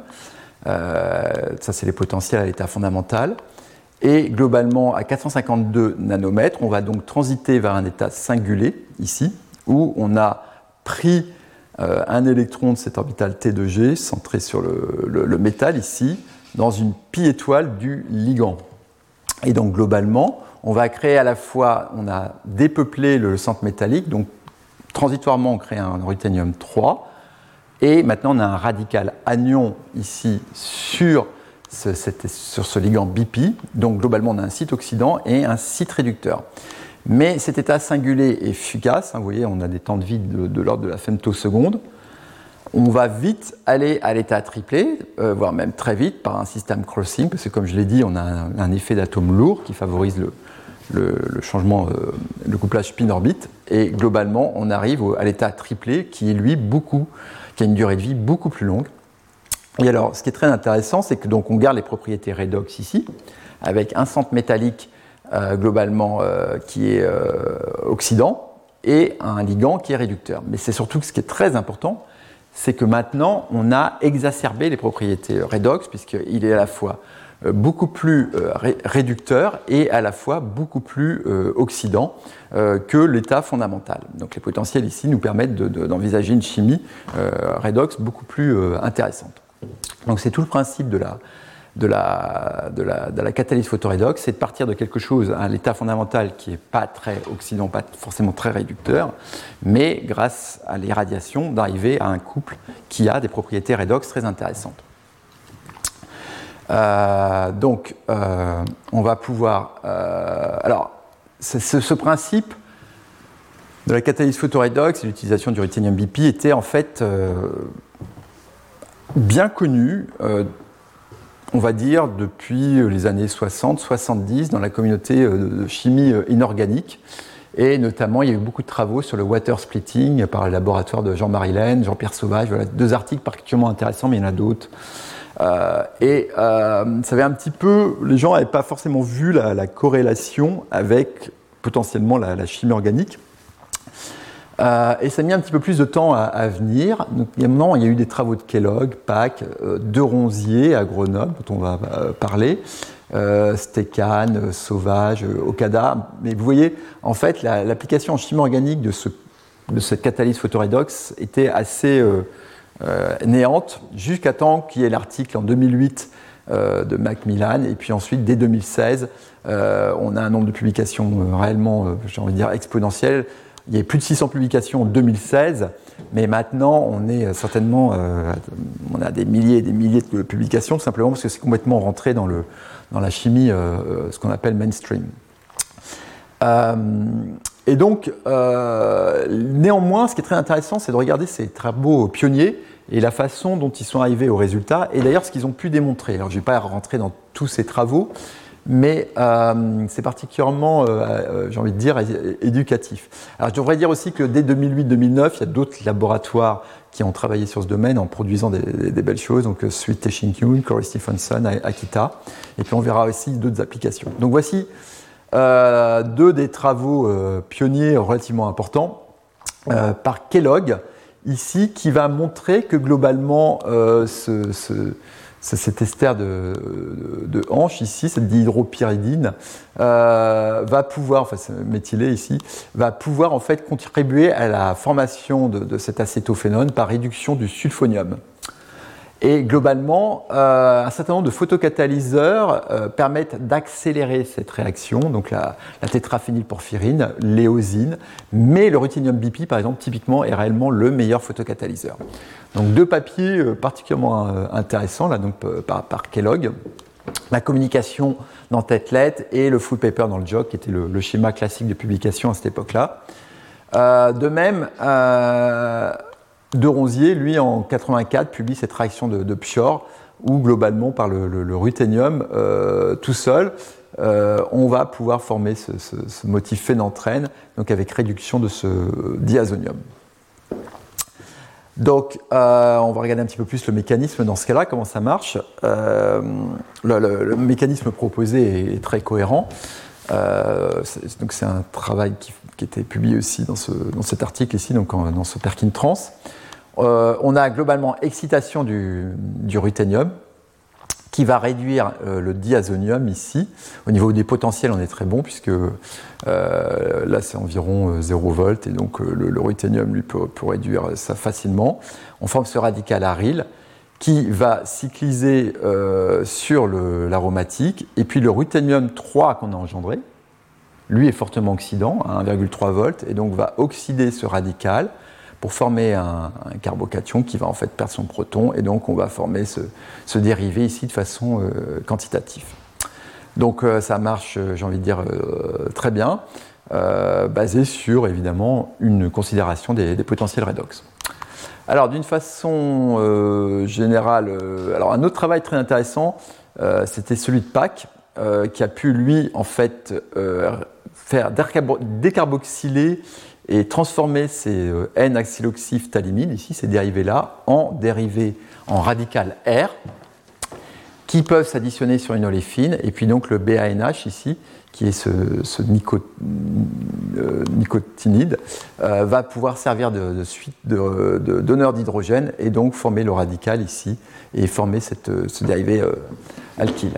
Ça c'est les potentiels à l'état fondamental. Et globalement, à 452 nanomètres, on va donc transiter vers un état singulé, ici, où on a pris un électron de cet orbital T2G, centré sur le métal, ici, dans une pi-étoile du ligand. Et donc, globalement, on va créer à la fois, on a dépeuplé le centre métallique, donc transitoirement, on crée un ruthénium 3, et maintenant, on a un radical anion, ici, sur ce ligand BP, donc globalement on a un site oxydant et un site réducteur. Mais cet état singulé est fugace, vous voyez, on a des temps de vie de l'ordre de la femtoseconde. On va vite aller à l'état triplé, voire même très vite par un système crossing, parce que comme je l'ai dit, on a un effet d'atome lourd qui favorise le changement, le couplage spin-orbite, et globalement on arrive à l'état triplé qui est lui qui a une durée de vie beaucoup plus longue. Et alors, ce qui est très intéressant, c'est que donc on garde les propriétés redox ici, avec un centre métallique globalement qui est oxydant et un ligand qui est réducteur. Mais c'est surtout ce qui est très important, c'est que maintenant on a exacerbé les propriétés redox, puisqu'il est à la fois beaucoup plus réducteur et à la fois beaucoup plus oxydant que l'état fondamental. Donc les potentiels ici nous permettent d'envisager une chimie redox beaucoup plus intéressante. Donc c'est tout le principe de la catalyse photoredox, c'est de partir de quelque chose à l'état fondamental qui n'est pas très oxydant, pas forcément très réducteur, mais grâce à l'irradiation d'arriver à un couple qui a des propriétés redox très intéressantes. Donc on va pouvoir... alors ce principe de la catalyse photoredox et l'utilisation du ruthénium BP était en fait... bien connu, on va dire, depuis les années 60-70 dans la communauté de chimie inorganique. Et notamment, il y a eu beaucoup de travaux sur le water splitting par le laboratoire de Jean-Marie Laine, Jean-Pierre Sauvage. Voilà, 2 articles particulièrement intéressants, mais il y en a d'autres. Ça avait un petit peu... Les gens n'avaient pas forcément vu la corrélation avec potentiellement la chimie organique. Et ça a mis un petit peu plus de temps à venir. Donc, il y a eu des travaux de Kellogg, Pack, de Ronzier à Grenoble, dont on va parler, Stécan, Sauvage, Okada. Mais vous voyez, en fait, l'application en chimie organique de cette catalyse photoredox était assez néante, jusqu'à temps qu'il y ait l'article en 2008 de Macmillan, et puis ensuite, dès 2016, on a un nombre de publications réellement, j'ai envie de dire, exponentiel. Il y a plus de 600 publications en 2016, mais maintenant on est certainement, on a des milliers et des milliers de publications, tout simplement parce que c'est complètement rentré dans la chimie, ce qu'on appelle mainstream. Et donc, néanmoins, ce qui est très intéressant, c'est de regarder ces travaux pionniers et la façon dont ils sont arrivés au résultat, et d'ailleurs ce qu'ils ont pu démontrer. Alors je ne vais pas rentrer dans tous ces travaux, mais c'est particulièrement, j'ai envie de dire, éducatif. Alors je devrais dire aussi que dès 2008-2009, il y a d'autres laboratoires qui ont travaillé sur ce domaine en produisant des belles choses, donc Sweet Tae-Shin-Kyun, Corey Stephenson, Akita, et puis on verra aussi d'autres applications. Donc voici 2 des travaux pionniers relativement importants par Kellogg, ici, qui va montrer que globalement, cet ester de hanche ici, cette dihydropyridine, va pouvoir, enfin c'est méthylé ici, va pouvoir en fait contribuer à la formation de cet acétophénone par réduction du sulfonium. Et globalement, un certain nombre de photocatalyseurs permettent d'accélérer cette réaction, donc la tétraphénylporphyrine, l'éosine, mais le ruthénium BP, par exemple, typiquement, est réellement le meilleur photocatalyseur. Donc deux papiers particulièrement intéressants, là, donc, par Kellogg. La communication dans Tetlet et le full paper dans le JOC, qui était le schéma classique de publication à cette époque-là. De même, De Ronzier, lui, en 84, publie cette réaction de Pchor, où globalement, par le ruthénium tout seul, on va pouvoir former ce motif phénanthène, donc avec réduction de ce diazonium. Donc, on va regarder un petit peu plus le mécanisme dans ce cas-là, comment ça marche. Le mécanisme proposé est très cohérent. Donc c'est un travail qui était publié aussi dans cet article ici, donc dans ce Perkin Trans. On a globalement excitation du ruthénium qui va réduire le diazonium ici. Au niveau des potentiels, on est très bon puisque là c'est environ 0 volts et donc le ruthénium lui peut réduire ça facilement. On forme ce radical aryl qui va cycliser sur l'aromatique et puis le ruthénium 3 qu'on a engendré, lui est fortement oxydant à 1,3 volts et donc va oxyder ce radical pour former un carbocation qui va en fait perdre son proton et donc on va former ce dérivé ici de façon quantitative. Donc ça marche, j'ai envie de dire, très bien, basé sur évidemment une considération des potentiels redox. Alors d'une façon générale, alors un autre travail très intéressant, c'était celui de Pack, qui a pu lui en fait faire décarboxyler et transformer ces N-acéloxyphthalimines, ici ces dérivés-là, en dérivés en radical R, qui peuvent s'additionner sur une oléfine, et puis donc le BANH ici, qui est ce nicotinide, va pouvoir servir de suite de donneur d'hydrogène, et donc former le radical ici, et former ce dérivé alkyle.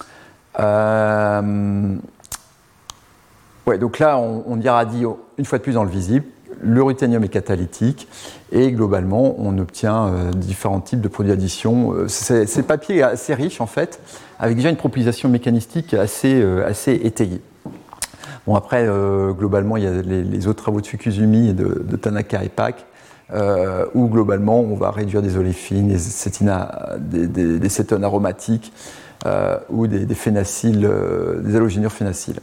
Ouais, donc là, on irradie une fois de plus dans le visible. Le ruthénium est catalytique et globalement, on obtient différents types de produits d'addition. C'est papier assez riche en fait, avec déjà une proposition mécanistique assez étayée. Bon, après, globalement, il y a les autres travaux de Fukusumi et de Tanaka et Pack, où globalement, on va réduire des oléfines, des cétones aromatiques ou des phénacyles, des halogénures phénacyles.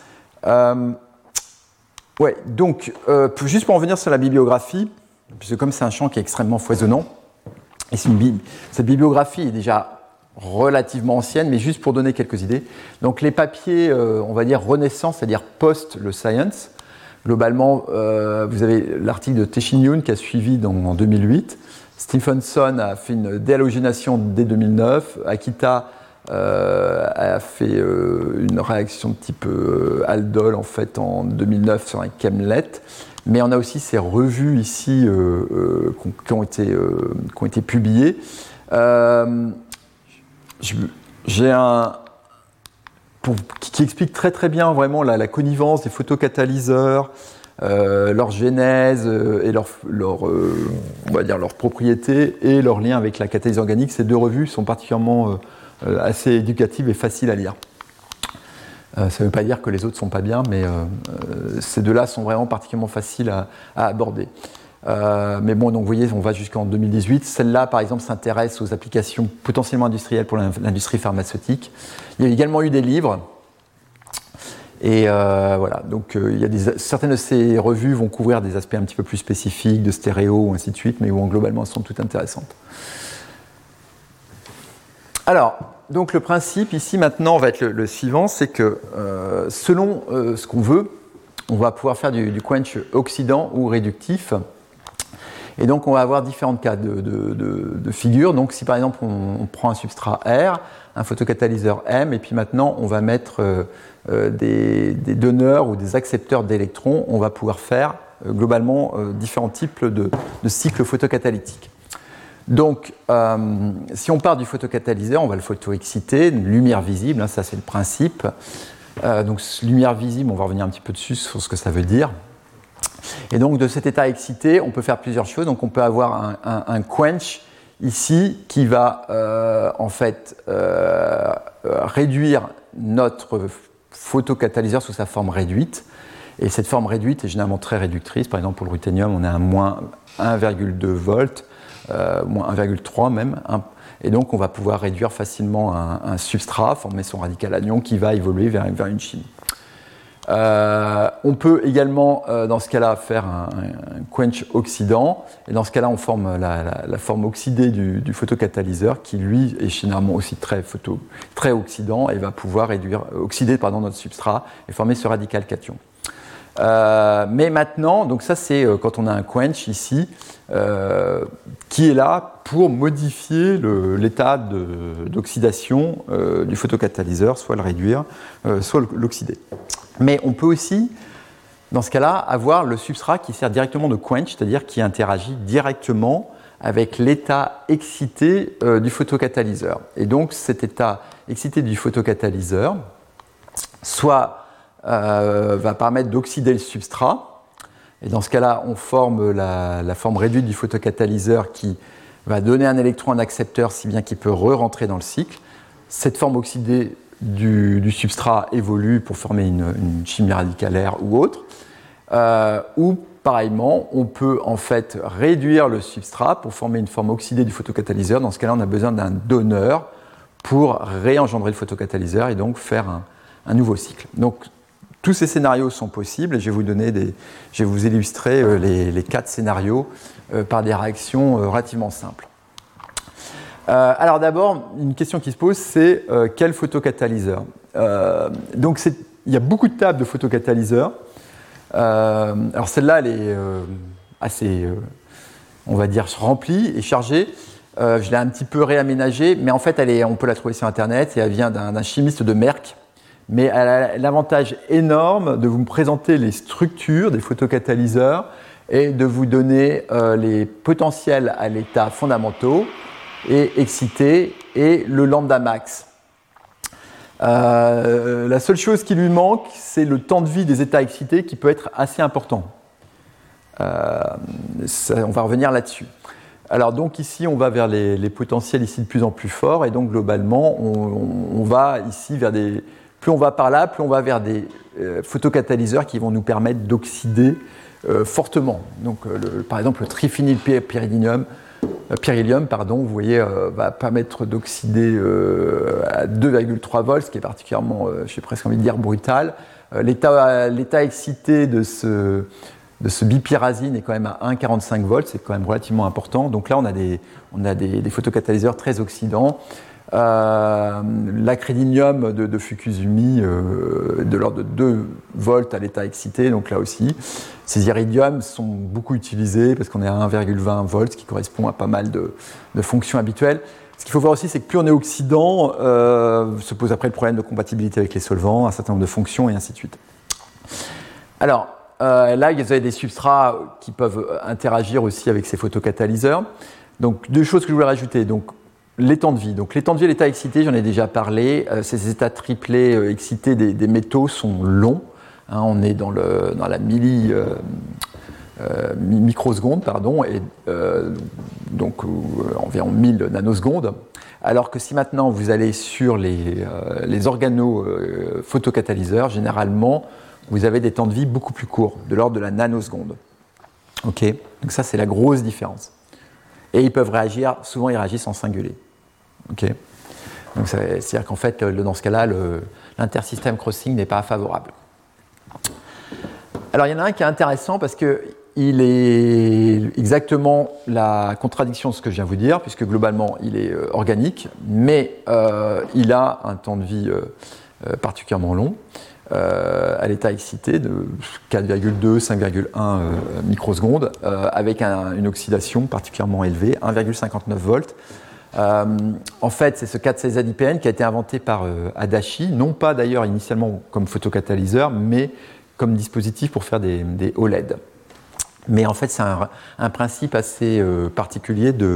Ouais, donc, juste pour en venir sur la bibliographie, puisque comme c'est un champ qui est extrêmement foisonnant, et cette bibliographie est déjà relativement ancienne, mais juste pour donner quelques idées. Donc les papiers, on va dire Renaissance, c'est-à-dire post le Science, globalement, vous avez l'article de Teshin-Yoon qui a suivi en 2008. Stephenson a fait une déhalogénation dès 2009. Akita a fait une réaction de type aldol en fait en 2009 sur un Chemlet, mais on a aussi ces revues ici qui ont été publiées. J'ai qui explique très très bien vraiment la connivence des photocatalyseurs, leur genèse et on va dire leurs propriétés et leur lien avec la catalyse organique. Ces deux revues sont particulièrement assez éducative et facile à lire. Ça ne veut pas dire que les autres ne sont pas bien, mais ces deux-là sont vraiment particulièrement faciles à aborder. Mais bon, donc vous voyez, on va jusqu'en 2018. Celle-là, par exemple, s'intéresse aux applications potentiellement industrielles pour l'industrie pharmaceutique. Il y a également eu des livres. Et voilà, donc certaines de ces revues vont couvrir des aspects un petit peu plus spécifiques, de stéréo, ou ainsi de suite, mais globalement, elles sont toutes intéressantes. Alors, donc le principe ici maintenant va être le suivant, c'est que selon ce qu'on veut, on va pouvoir faire du quench oxydant ou réductif. Et donc on va avoir différents cas de figures. Donc si par exemple on prend un substrat R, un photocatalyseur M, et puis maintenant on va mettre des donneurs ou des accepteurs d'électrons, on va pouvoir faire globalement différents types de cycles photocatalytiques. Donc, si on part du photocatalyseur, on va le photoexciter, une lumière visible, hein, ça c'est le principe. Donc, lumière visible, on va revenir un petit peu dessus sur ce que ça veut dire. Et donc, de cet état excité, on peut faire plusieurs choses. Donc, on peut avoir un quench ici qui va en fait réduire notre photocatalyseur sous sa forme réduite. Et cette forme réduite est généralement très réductrice. Par exemple, pour le ruthénium, on est à moins 1,2 volts, moins 1,3 même. Et donc, on va pouvoir réduire facilement un substrat, former son radical anion qui va évoluer vers une chimie. On peut également, dans ce cas-là, faire un quench oxydant. Et dans ce cas-là, on forme la forme oxydée du photocatalyseur qui, lui, est généralement aussi très oxydant et va pouvoir oxyder notre substrat et former ce radical cation. Mais maintenant, donc ça c'est quand on a un quench ici, qui est là pour modifier l'état d'oxydation du photocatalyseur, soit le réduire, soit l'oxyder. Mais on peut aussi, dans ce cas-là, avoir le substrat qui sert directement de quench, c'est-à-dire qui interagit directement avec l'état excité du photocatalyseur. Et donc cet état excité du photocatalyseur, soit va permettre d'oxyder le substrat. Et dans ce cas-là, on forme la forme réduite du photocatalyseur qui va donner un électron à un accepteur, si bien qu'il peut re-rentrer dans le cycle. Cette forme oxydée du substrat évolue pour former une chimie radicalaire ou autre. Ou pareillement, on peut en fait réduire le substrat pour former une forme oxydée du photocatalyseur. Dans ce cas-là, on a besoin d'un donneur pour réengendrer le photocatalyseur et donc faire un nouveau cycle. Donc, tous ces scénarios sont possibles et je vais vous illustrer les 4 scénarios par des réactions relativement simples. Alors d'abord, une question qui se pose, c'est quel photocatalyseur Donc il y a beaucoup de tables de photocatalyseurs. Alors celle-là, elle est assez, on va dire, remplie et chargée. Je l'ai un petit peu réaménagée, mais en fait, on peut la trouver sur Internet et elle vient d'un chimiste de Merck. Mais elle a l'avantage énorme de vous présenter les structures des photocatalyseurs et de vous donner les potentiels à l'état fondamentaux et excités et le lambda max. La seule chose qui lui manque, c'est le temps de vie des états excités qui peut être assez important. On va revenir là-dessus. Alors donc ici, on va vers les potentiels ici de plus en plus forts et donc globalement, on va ici vers des... Plus on va par là, plus on va vers des photocatalyseurs qui vont nous permettre d'oxyder fortement. Donc, par exemple, le triphénylpyridinium, vous voyez, va permettre d'oxyder à 2,3 volts, ce qui est particulièrement, j'ai presque envie de dire, brutal. L'état excité de ce bipyrazine est quand même à 1,45 volts, c'est quand même relativement important. Donc là, on a des photocatalyseurs très oxydants. L'acridinium de Fukusumi de l'ordre de 2 volts à l'état excité, donc là aussi. Ces iridiums sont beaucoup utilisés parce qu'on est à 1,20 volts, ce qui correspond à pas mal de fonctions habituelles. Ce qu'il faut voir aussi, c'est que plus on est oxydant, se pose après le problème de compatibilité avec les solvants, un certain nombre de fonctions et ainsi de suite. Alors, là, vous avez des substrats qui peuvent interagir aussi avec ces photocatalyseurs. Donc, 2 choses que je voulais rajouter. Donc, les temps de vie. Donc, les temps de vie et l'état excité, j'en ai déjà parlé. Ces états triplés excités des métaux sont longs. Hein, on est dans la microseconde, et donc environ 1000 nanosecondes. Alors que si maintenant vous allez sur les organo-photocatalyseurs, généralement, vous avez des temps de vie beaucoup plus courts, de l'ordre de la nanoseconde. Ok, donc ça, c'est la grosse différence. Et ils peuvent réagir, souvent ils réagissent en singulier. Okay. Donc c'est-à-dire qu'en fait, dans ce cas-là, l'intersystème crossing n'est pas favorable. Alors il y en a un qui est intéressant parce qu'il est exactement la contradiction de ce que je viens de vous dire, puisque globalement il est organique, mais il a un temps de vie particulièrement long, à l'état excité de 4,2, 5,1 microsecondes, avec une oxydation particulièrement élevée, 1,59 volts. En fait, c'est ce 4,16-ADPN qui a été inventé par Adachi, non pas d'ailleurs initialement comme photocatalyseur, mais comme dispositif pour faire des OLED. Mais en fait, c'est un principe assez particulier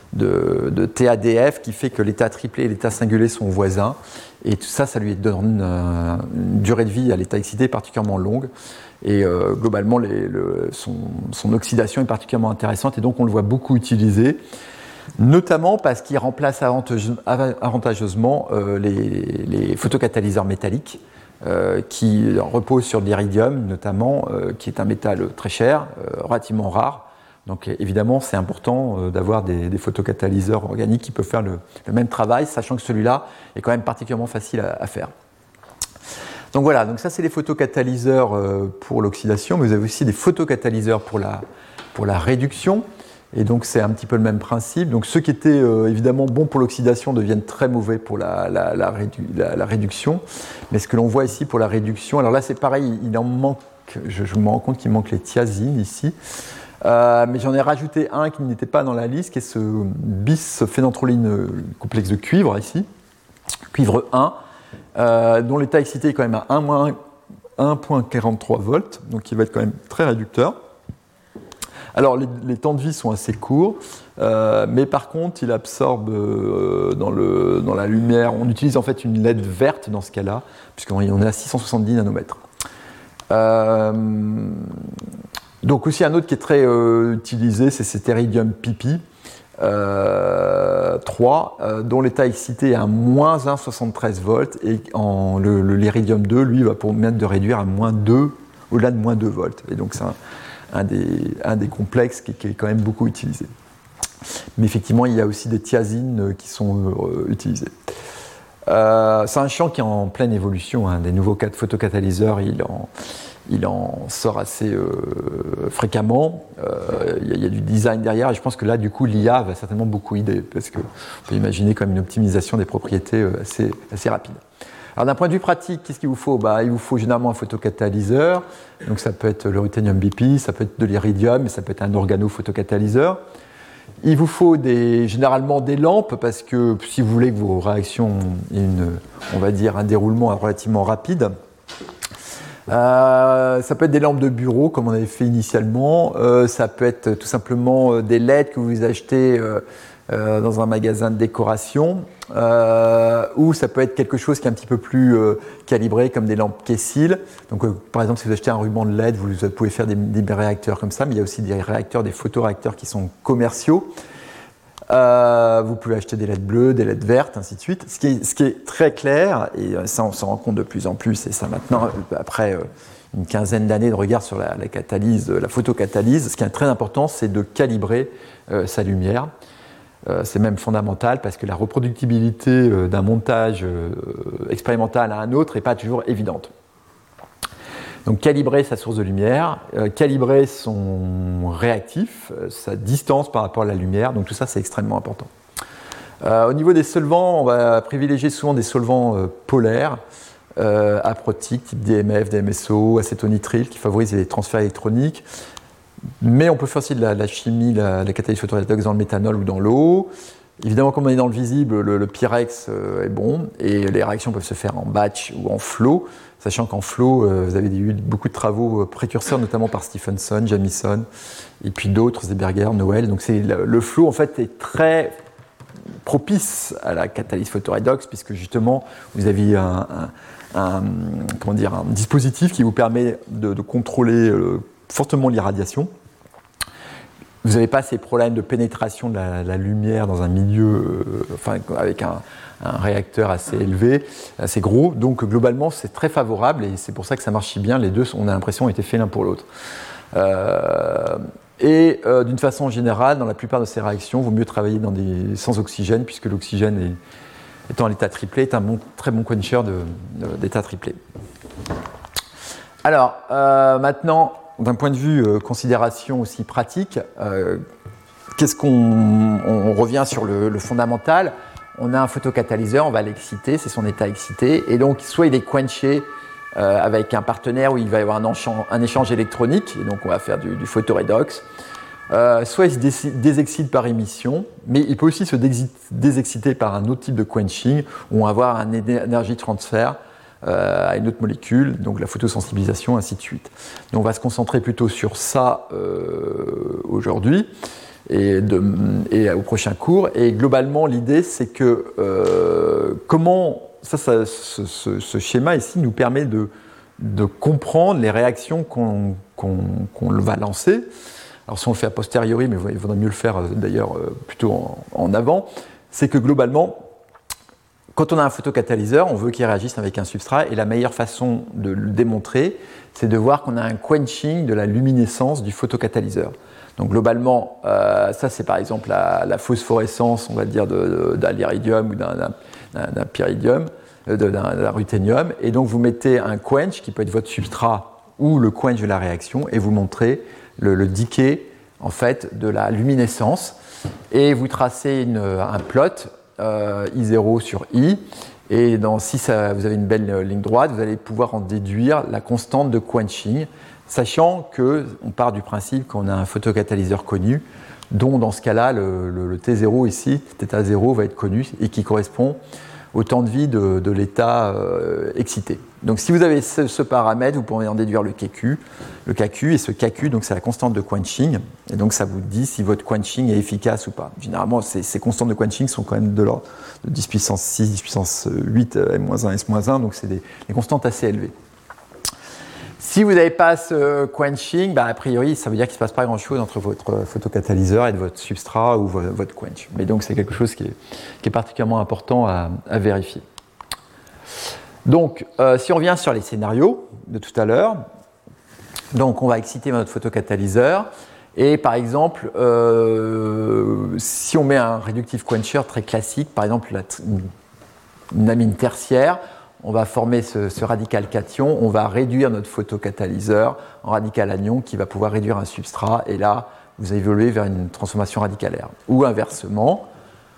de TADF qui fait que l'état triplé et l'état singulier sont voisins. Et tout ça, ça lui donne une durée de vie à l'état excité particulièrement longue. Et globalement, son oxydation est particulièrement intéressante et donc on le voit beaucoup utilisé, notamment parce qu'il remplace avantageusement les photocatalyseurs métalliques qui reposent sur de l'iridium, notamment, qui est un métal très cher, relativement rare. Donc évidemment, c'est important d'avoir des photocatalyseurs organiques qui peuvent faire le même travail, sachant que celui-là est quand même particulièrement facile à faire. Donc voilà, donc ça c'est les photocatalyseurs pour l'oxydation, mais vous avez aussi des photocatalyseurs pour la réduction. Et donc c'est un petit peu le même principe. Donc ceux qui étaient évidemment bons pour l'oxydation deviennent très mauvais pour la réduction. Mais ce que l'on voit ici pour la réduction, alors là c'est pareil, il en manque, je me rends compte qu'il manque les thiazines ici. Mais j'en ai rajouté un qui n'était pas dans la liste, qui est ce bisphénanthroline complexe de cuivre ici, cuivre 1, dont l'état excité est quand même à 1,43 volts, donc il va être quand même très réducteur. Alors les temps de vie sont assez courts, mais par contre il absorbe dans la lumière, on utilise en fait une LED verte dans ce cas-là, puisqu'on est à 670 nanomètres. Donc aussi un autre qui est très utilisé, c'est cet iridium pipi 3, dont l'état excité est à moins 1,73 volts, et l'iridium 2, lui, va permettre de réduire à moins 2, au-delà de moins 2 volts. Et donc c'est un des complexes qui est quand même beaucoup utilisé. Mais effectivement, il y a aussi des thiazines qui sont utilisées. C'est un champ qui est en pleine évolution, hein. Des nouveaux photocatalyseurs, il en sort assez fréquemment. Il y a du design derrière, et je pense que là, du coup, l'IA va certainement beaucoup aider, parce qu'on peut imaginer comme une optimisation des propriétés assez rapide. Alors d'un point de vue pratique, qu'est-ce qu'il vous faut ? Il vous faut généralement un photocatalyseur, donc ça peut être le ruthenium BP, ça peut être de l'iridium, mais ça peut être un organophotocatalysateur. Il vous faut généralement des lampes, parce que si vous voulez que vos réactions aient on va dire un déroulement relativement rapide, ça peut être des lampes de bureau, comme on avait fait initialement, ça peut être tout simplement des LED que vous achetez dans un magasin de décoration, ou ça peut être quelque chose qui est un petit peu plus calibré, comme des lampes Kessil. Donc par exemple, si vous achetez un ruban de LED, vous pouvez faire des réacteurs comme ça, mais il y a aussi des photoréacteurs qui sont commerciaux. Vous pouvez acheter des LED bleues, des LED vertes, ainsi de suite. Ce qui est très clair, et ça on s'en rend compte de plus en plus, et ça maintenant, après une quinzaine d'années de regard sur la catalyse, la photocatalyse, ce qui est très important, c'est de calibrer sa lumière. C'est même fondamental, parce que la reproductibilité d'un montage expérimental à un autre n'est pas toujours évidente. Donc calibrer sa source de lumière, calibrer son réactif, sa distance par rapport à la lumière, donc tout ça c'est extrêmement important. Au niveau des solvants, on va privilégier souvent des solvants polaires, aprotiques, type DMF, DMSO, acétonitrile, qui favorisent les transferts électroniques. Mais on peut faire aussi de la chimie, la catalyse photorédox dans le méthanol ou dans l'eau. Évidemment, comme on est dans le visible, le Pyrex est bon, et les réactions peuvent se faire en batch ou en flow, sachant qu'en flow, vous avez eu beaucoup de travaux précurseurs, notamment par Stephenson, Jamison, et puis d'autres, Zeberger, Noël. Donc le flow, en fait, est très propice à la catalyse photorédox, puisque justement, vous avez un dispositif qui vous permet de contrôler fortement l'irradiation. Vous n'avez pas ces problèmes de pénétration de la lumière dans un milieu, avec un réacteur assez élevé, assez gros. Donc globalement, c'est très favorable, et c'est pour ça que ça marche si bien. Les deux, on a l'impression, ont été faits l'un pour l'autre. D'une façon générale, dans la plupart de ces réactions, il vaut mieux travailler sans oxygène, puisque l'oxygène, étant à l'état triplé, est un très bon quencher d'état triplé. Alors, maintenant, d'un point de vue considération aussi pratique, on revient sur le fondamental. On a un photocatalyseur, on va l'exciter, c'est son état excité, et donc soit il est quenché avec un partenaire où il va y avoir un échange électronique, et donc on va faire du photoredox, soit il se désexcite par émission, mais il peut aussi se désexciter par un autre type de quenching, où on va avoir un énergie transfert à une autre molécule, donc la photosensibilisation, ainsi de suite. Donc on va se concentrer plutôt sur ça aujourd'hui. et au prochain cours. Et globalement, l'idée, c'est que ce schéma ici nous permet de comprendre les réactions qu'on va lancer. Alors si on le fait a posteriori, mais il vaudrait mieux le faire d'ailleurs plutôt en avant, c'est que globalement, quand on a un photocatalyseur, on veut qu'il réagisse avec un substrat, et la meilleure façon de le démontrer, c'est de voir qu'on a un quenching de la luminescence du photocatalyseur. Donc globalement, ça c'est par exemple la phosphorescence, on va dire, d'un iridium ou d'un pyridium, d'un ruthénium, et donc vous mettez un quench qui peut être votre substrat ou le quench de la réaction, et vous montrez le decay en fait de la luminescence, et vous tracez un plot I0 sur I, et si vous avez une belle ligne droite, vous allez pouvoir en déduire la constante de quenching, sachant qu'on part du principe qu'on a un photocatalyseur connu, dont dans ce cas-là, le T0 ici, θ 0 va être connu et qui correspond au temps de vie de l'état excité. Donc si vous avez ce paramètre, vous pourrez en déduire le KQ, et ce KQ, donc c'est la constante de quenching, et donc ça vous dit si votre quenching est efficace ou pas. Généralement, ces constantes de quenching sont quand même de l'ordre de 10 puissance 6, 10 puissance 8, M-1, S-1, donc c'est des constantes assez élevées. Si vous n'avez pas ce quenching, a priori, ça veut dire qu'il ne se passe pas grand-chose entre votre photocatalyseur et votre substrat ou votre quench. Mais donc, c'est quelque chose qui est particulièrement important à vérifier. Donc, si on revient sur les scénarios de tout à l'heure, donc on va exciter notre photocatalyseur. Et par exemple, si on met un réductif quencher très classique, par exemple une amine tertiaire, on va former ce radical cation, on va réduire notre photocatalyseur en radical anion qui va pouvoir réduire un substrat, et là, vous évoluez vers une transformation radicalaire. Ou inversement,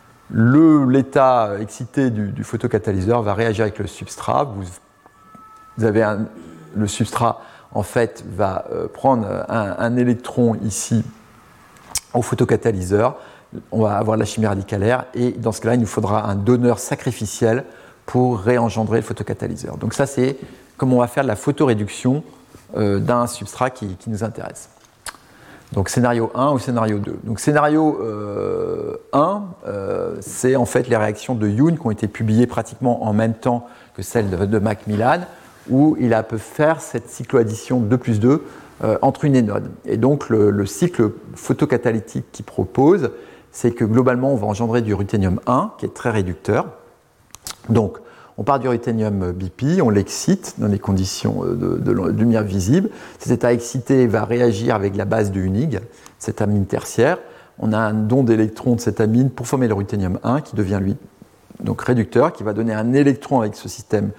l'état excité du photocatalyseur va réagir avec le substrat. Vous avez le substrat, en fait, va prendre un électron ici au photocatalyseur. On va avoir la chimie radicalaire, et dans ce cas-là, il nous faudra un donneur sacrificiel pour réengendrer le photocatalyseur. Donc ça, c'est comment on va faire de la photoréduction d'un substrat qui nous intéresse. Donc scénario 1 ou scénario 2. Donc scénario 1, c'est en fait les réactions de Youn qui ont été publiées pratiquement en même temps que celles de Macmillan, où il a pu faire cette cycloaddition 2+2 entre une énode. Et donc le cycle photocatalytique qu'il propose, c'est que globalement, on va engendrer du ruthénium 1, qui est très réducteur. Donc, on part du ruthénium BP, on l'excite dans les conditions de lumière visible. Cet état excité va réagir avec la base de Hunig, cette amine tertiaire. On a un don d'électrons de cette amine pour former le ruthénium 1 qui devient lui donc réducteur, qui va donner un électron avec ce système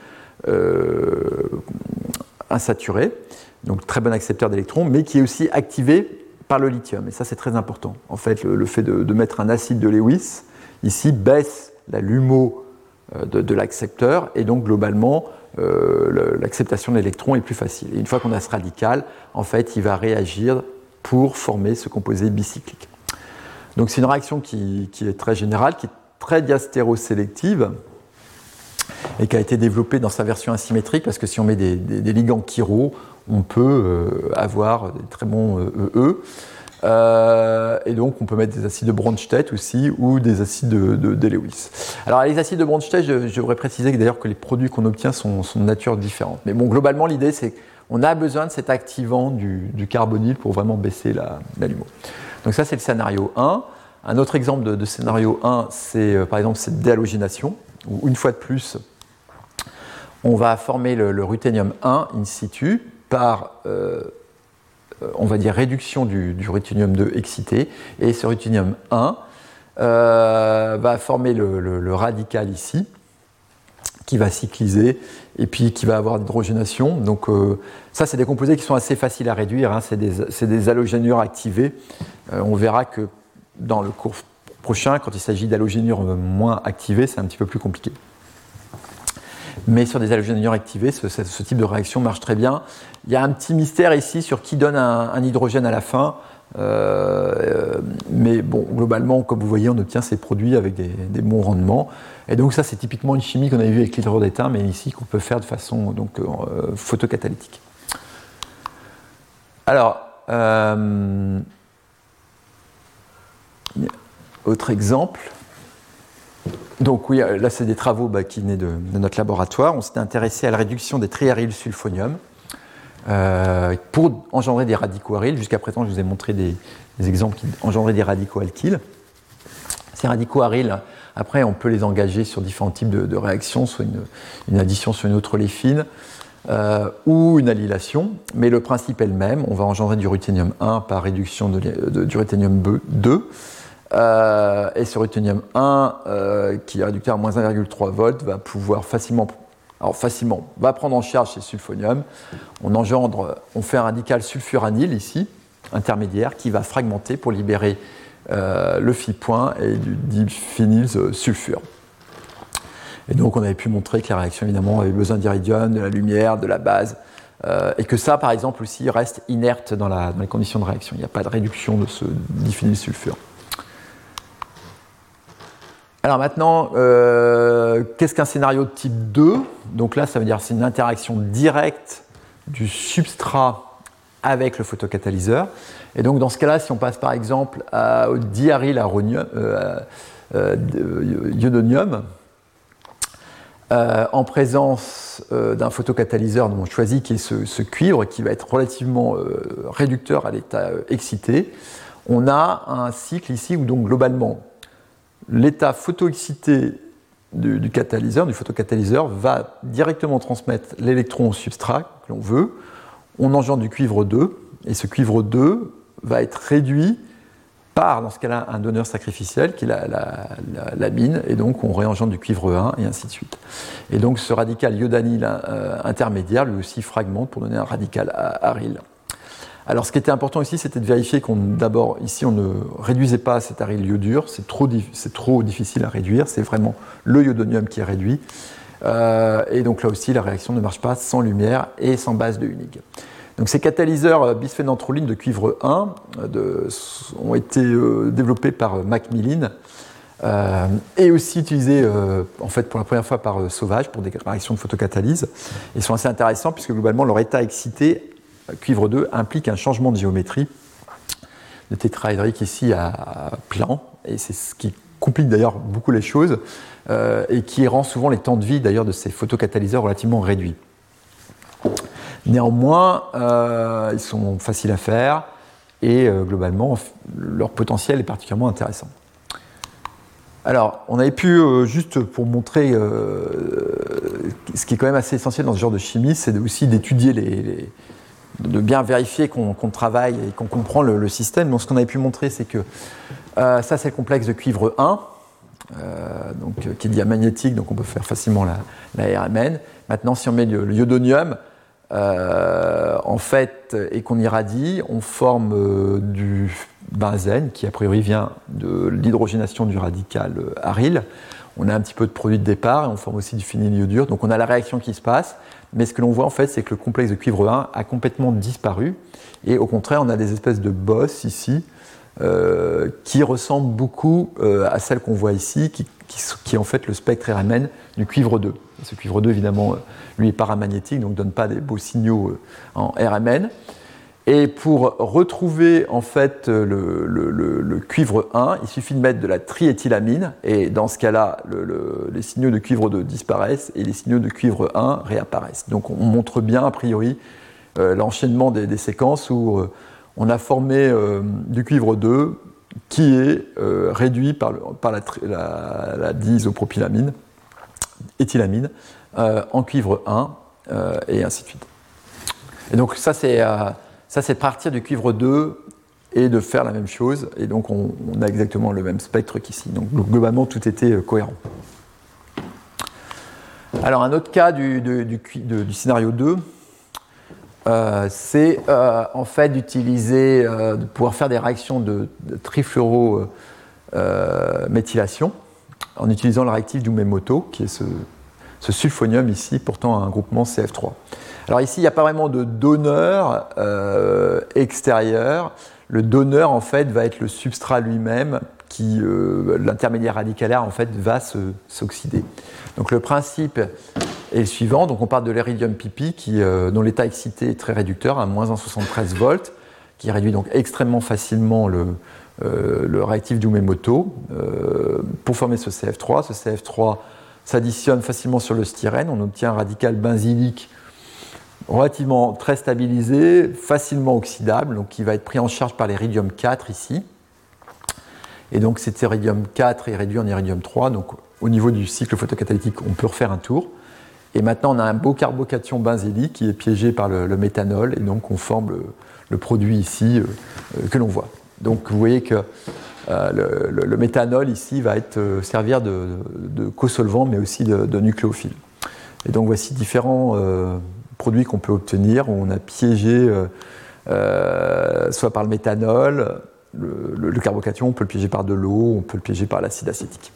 insaturé, donc très bon accepteur d'électrons, mais qui est aussi activé par le lithium. Et ça, c'est très important. En fait, le fait de mettre un acide de Lewis ici baisse la LUMO de l'accepteur, et donc globalement l'acceptation de l'électron est plus facile. Et une fois qu'on a ce radical, en fait, il va réagir pour former ce composé bicyclique. Donc c'est une réaction qui est très générale, qui est très diastérosélective et qui a été développée dans sa version asymétrique, parce que si on met des ligands chiro, on peut avoir des très bons EE. Et donc on peut mettre des acides de Bronsted aussi, ou des acides de Lewis. Alors les acides de Bronsted, je devrais préciser d'ailleurs que les produits qu'on obtient sont de nature différente. Mais bon, globalement l'idée c'est qu'on a besoin de cet activant du carbonyle pour vraiment baisser la LUMO. Donc ça c'est le scénario 1. Un autre exemple de scénario 1, c'est par exemple cette déhalogénation, où une fois de plus on va former le ruthénium 1 in situ par on va dire réduction du ruthénium 2 excité, et ce ruthénium 1 va former le radical ici, qui va cycliser, et puis qui va avoir l'hydrogénation. Donc ça, c'est des composés qui sont assez faciles à réduire, hein. C'est des halogénures activés. On verra que dans le cours prochain, quand il s'agit d'halogénures moins activées, c'est un petit peu plus compliqué. Mais sur des halogénures activées, ce type de réaction marche très bien. Il y a un petit mystère ici sur qui donne un hydrogène à la fin. Mais bon, globalement, comme vous voyez, on obtient ces produits avec des bons rendements. Et donc ça, c'est typiquement une chimie qu'on avait vue avec l'hydrure d'étain, mais ici qu'on peut faire de façon photocatalytique. Alors, Autre exemple. Donc oui, là c'est des travaux qui venaient de notre laboratoire. On s'était intéressé à la réduction des triarylsulfonium pour engendrer des radicaux aryles. Jusqu'à présent, je vous ai montré des exemples qui engendraient des radicaux alkyles. Ces radicaux aryles, après, on peut les engager sur différents types de réactions, soit une addition sur une autre oléfine ou une allylation. Mais le principe est le même. On va engendrer du ruthénium 1 par réduction du ruthénium 2. Et ce ruthénium 1, qui est réducteur à moins 1,3 volts, va pouvoir facilement, va prendre en charge ces sulfoniums. On fait un radical sulfuranyle ici, intermédiaire, qui va fragmenter pour libérer le phi-point et du diphénylsulfure. Et donc on avait pu montrer que la réaction évidemment avait besoin d'iridium, de la lumière, de la base, et que ça par exemple aussi reste inerte dans les conditions de réaction. Il n'y a pas de réduction de ce diphénylsulfure. Alors maintenant, qu'est-ce qu'un scénario de type 2 ? Donc là, ça veut dire que c'est une interaction directe du substrat avec le photocatalyseur. Et donc dans ce cas-là, si on passe par exemple au diaryl iodonium, en présence d'un photocatalyseur dont on choisit qui est ce cuivre qui va être relativement réducteur à l'état excité, on a un cycle ici où donc globalement l'état photoexcité du photocatalyseur, va directement transmettre l'électron au substrat que l'on veut. On engendre du cuivre 2, et ce cuivre 2 va être réduit par, dans ce cas-là, un donneur sacrificiel, qui est l'amine, et donc on réengendre du cuivre 1, et ainsi de suite. Et donc ce radical iodanyle intermédiaire, lui aussi fragmente pour donner un radical aryle. Alors ce qui était important ici, c'était de vérifier d'abord, ici on ne réduisait pas cet aryl iodure, c'est trop difficile à réduire, c'est vraiment le iodonium qui est réduit. Et donc là aussi, la réaction ne marche pas sans lumière et sans base de Hunig. Donc ces catalyseurs bisphénanthroline de cuivre 1 ont été développés par Macmillan et aussi utilisés en fait pour la première fois par Sauvage pour des réactions de photocatalyse. Ils sont assez intéressants puisque globalement leur état excité cuivre 2 implique un changement de géométrie de tétraédrique ici à plan, et c'est ce qui complique d'ailleurs beaucoup les choses et qui rend souvent les temps de vie d'ailleurs de ces photocatalyseurs relativement réduits. Néanmoins, ils sont faciles à faire et globalement leur potentiel est particulièrement intéressant. Alors, on avait pu, juste pour montrer ce qui est quand même assez essentiel dans ce genre de chimie, c'est aussi d'étudier de bien vérifier qu'on travaille et qu'on comprend le système. Donc ce qu'on avait pu montrer, c'est que ça c'est le complexe de cuivre 1, qui est diamagnétique, donc on peut faire facilement la RMN. Maintenant, si on met le iodonium, en fait, et qu'on irradie, on forme du benzène, qui a priori vient de l'hydrogénation du radical aryl. On a un petit peu de produit de départ, et on forme aussi du phényliodure. Donc on a la réaction qui se passe. Mais ce que l'on voit en fait, c'est que le complexe de cuivre 1 a complètement disparu. Et au contraire, on a des espèces de bosses ici qui ressemblent beaucoup à celles qu'on voit ici, qui est en fait le spectre RMN du cuivre 2. Et ce cuivre 2, évidemment, lui est paramagnétique, donc ne donne pas des beaux signaux en RMN. Et pour retrouver en fait le cuivre 1, il suffit de mettre de la triéthylamine, et dans ce cas-là, les signaux de cuivre 2 disparaissent et les signaux de cuivre 1 réapparaissent. Donc on montre bien a priori l'enchaînement des séquences où on a formé du cuivre 2 qui est réduit par la diisopropylamine, éthylamine, en cuivre 1 et ainsi de suite. Et donc ça c'est de partir du cuivre 2 et de faire la même chose. Et donc, on a exactement le même spectre qu'ici. Donc, globalement, tout était cohérent. Alors, un autre cas du scénario 2, c'est en fait d'utiliser, de pouvoir faire des réactions de trifluorométhylation en utilisant le réactif d'Umemoto, qui est ce sulfonium ici, pourtant un groupement CF3. Alors ici, il n'y a pas vraiment de donneur extérieur. Le donneur, en fait, va être le substrat lui-même qui, l'intermédiaire radicalaire, en fait, va s'oxyder. Donc le principe est le suivant. Donc on parle de l'iridium pipi, dont l'état excité est très réducteur, à moins 1,73 volts, qui réduit donc extrêmement facilement le réactif d'Umemoto pour former ce CF3. Ce CF3 s'additionne facilement sur le styrène. On obtient un radical benzylique relativement très stabilisé, facilement oxydable, donc qui va être pris en charge par l'iridium 4 ici. Et donc cet iridium 4 est réduit en iridium 3. Donc au niveau du cycle photocatalytique, on peut refaire un tour. Et maintenant, on a un beau carbocation benzylique qui est piégé par le méthanol. Et donc on forme le produit ici que l'on voit. Donc vous voyez que le méthanol ici va servir de cosolvant, mais aussi de nucléophile. Et donc voici différents produits qu'on peut obtenir. On a piégé soit par le méthanol, le carbocation, on peut le piéger par de l'eau, on peut le piéger par l'acide acétique.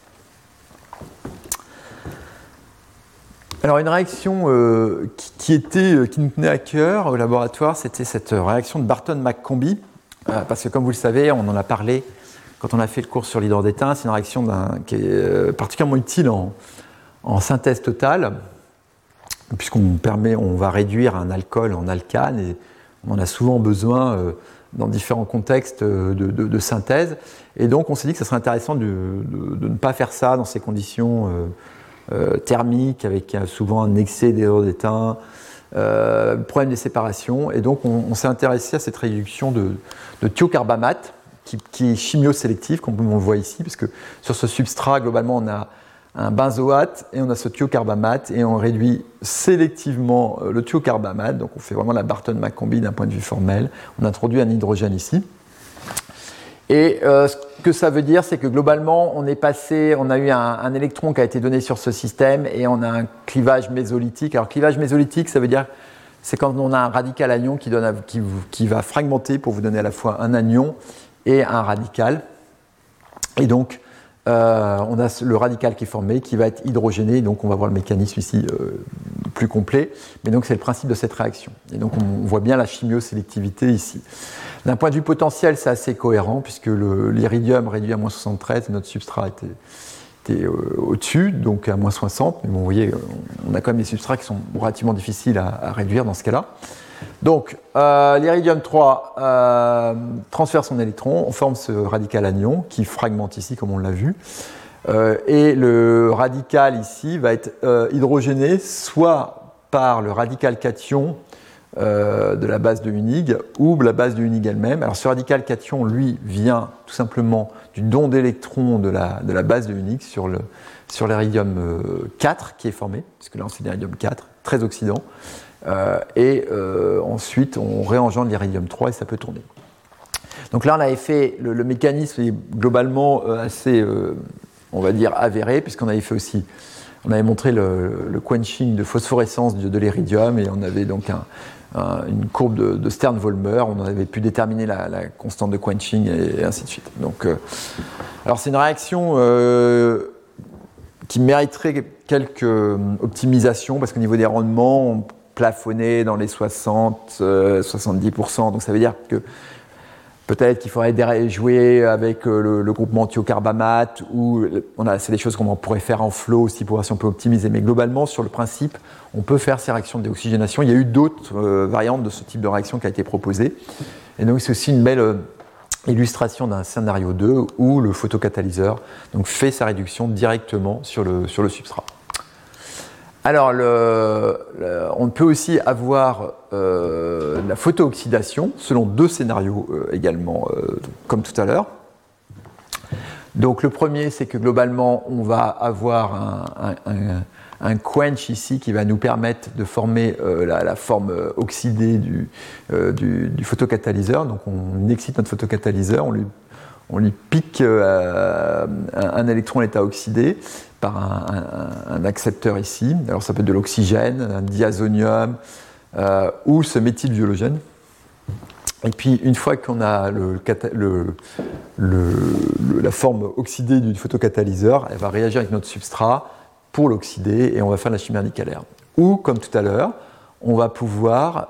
Alors une réaction qui nous tenait à cœur au laboratoire, c'était cette réaction de Barton-McCombie, parce que comme vous le savez, on en a parlé quand on a fait le cours sur l'hydrure d'étain. C'est une réaction qui est particulièrement utile en synthèse totale, puisqu'on va réduire un alcool en alcane, et on en a souvent besoin dans différents contextes de synthèse. Et donc on s'est dit que ce serait intéressant de ne pas faire ça dans ces conditions thermiques, avec souvent un excès d'hydrure d'étain, problème des séparations. Et donc on s'est intéressé à cette réduction de thiocarbamate, qui est chimiosélective, comme on le voit ici, parce que sur ce substrat, globalement, on a un benzoate et on a ce thiocarbamate, et on réduit sélectivement le thiocarbamate. Donc on fait vraiment la Barton-McCombie d'un point de vue formel. On introduit un hydrogène ici. Et ce que ça veut dire, c'est que globalement, on a eu un électron qui a été donné sur ce système, et on a un clivage mésolytique. Alors clivage mésolytique, ça veut dire c'est quand on a un radical anion qui va fragmenter pour vous donner à la fois un anion et un radical. Et donc on a le radical qui est formé, qui va être hydrogéné. Donc on va voir le mécanisme ici plus complet. Mais donc c'est le principe de cette réaction. Et donc on voit bien la chimiosélectivité ici. D'un point de vue potentiel, c'est assez cohérent, puisque l'iridium réduit à moins 73 et notre substrat était au-dessus, donc à moins 60. Mais bon, vous voyez, on a quand même des substrats qui sont relativement difficiles à réduire dans ce cas-là. Donc, l'iridium 3 transfère son électron, on forme ce radical anion qui fragmente ici, comme on l'a vu. Et le radical ici va être hydrogéné soit par le radical cation de la base de Hunig ou la base de Hunig elle-même. Alors ce radical cation, lui, vient tout simplement du don d'électrons de la base de Hunig sur l'iridium 4 qui est formé, puisque là on fait l'iridium 4, très oxydant. Ensuite, on réengendre l'iridium 3 et ça peut tourner. Donc là, on avait fait le mécanisme est globalement assez, on va dire, avéré, puisqu'on avait fait aussi, on avait montré le quenching de phosphorescence de l'iridium, et on avait donc une courbe de Stern-Volmer, on avait pu déterminer la constante de quenching et ainsi de suite. Donc, alors c'est une réaction qui mériterait quelques optimisations, parce qu'au niveau des rendements, on plafonnait dans les 60-70%, donc ça veut dire que peut-être qu'il faudrait jouer avec le groupement thiocarbamate, ou c'est des choses qu'on pourrait faire en flow aussi pour voir si on peut optimiser. Mais globalement, sur le principe, on peut faire ces réactions de déoxygénation. Il y a eu d'autres variantes de ce type de réaction qui a été proposée. Et donc c'est aussi une belle illustration d'un scénario 2 où le photocatalyseur donc, fait sa réduction directement sur le substrat. Alors, on peut aussi avoir la photooxydation selon deux scénarios également, comme tout à l'heure. Donc, le premier, c'est que globalement, on va avoir un quench ici qui va nous permettre de former la forme oxydée du photocatalyseur. Donc, on excite notre photocatalyseur, on lui pique un électron à l'état oxydé par un accepteur ici. Alors ça peut être de l'oxygène, un diazonium ou ce méthylviologène. Et puis une fois qu'on a la forme oxydée du photocatalyseur, elle va réagir avec notre substrat pour l'oxyder et on va faire la chimie radicalaire. Ou comme tout à l'heure, on va pouvoir,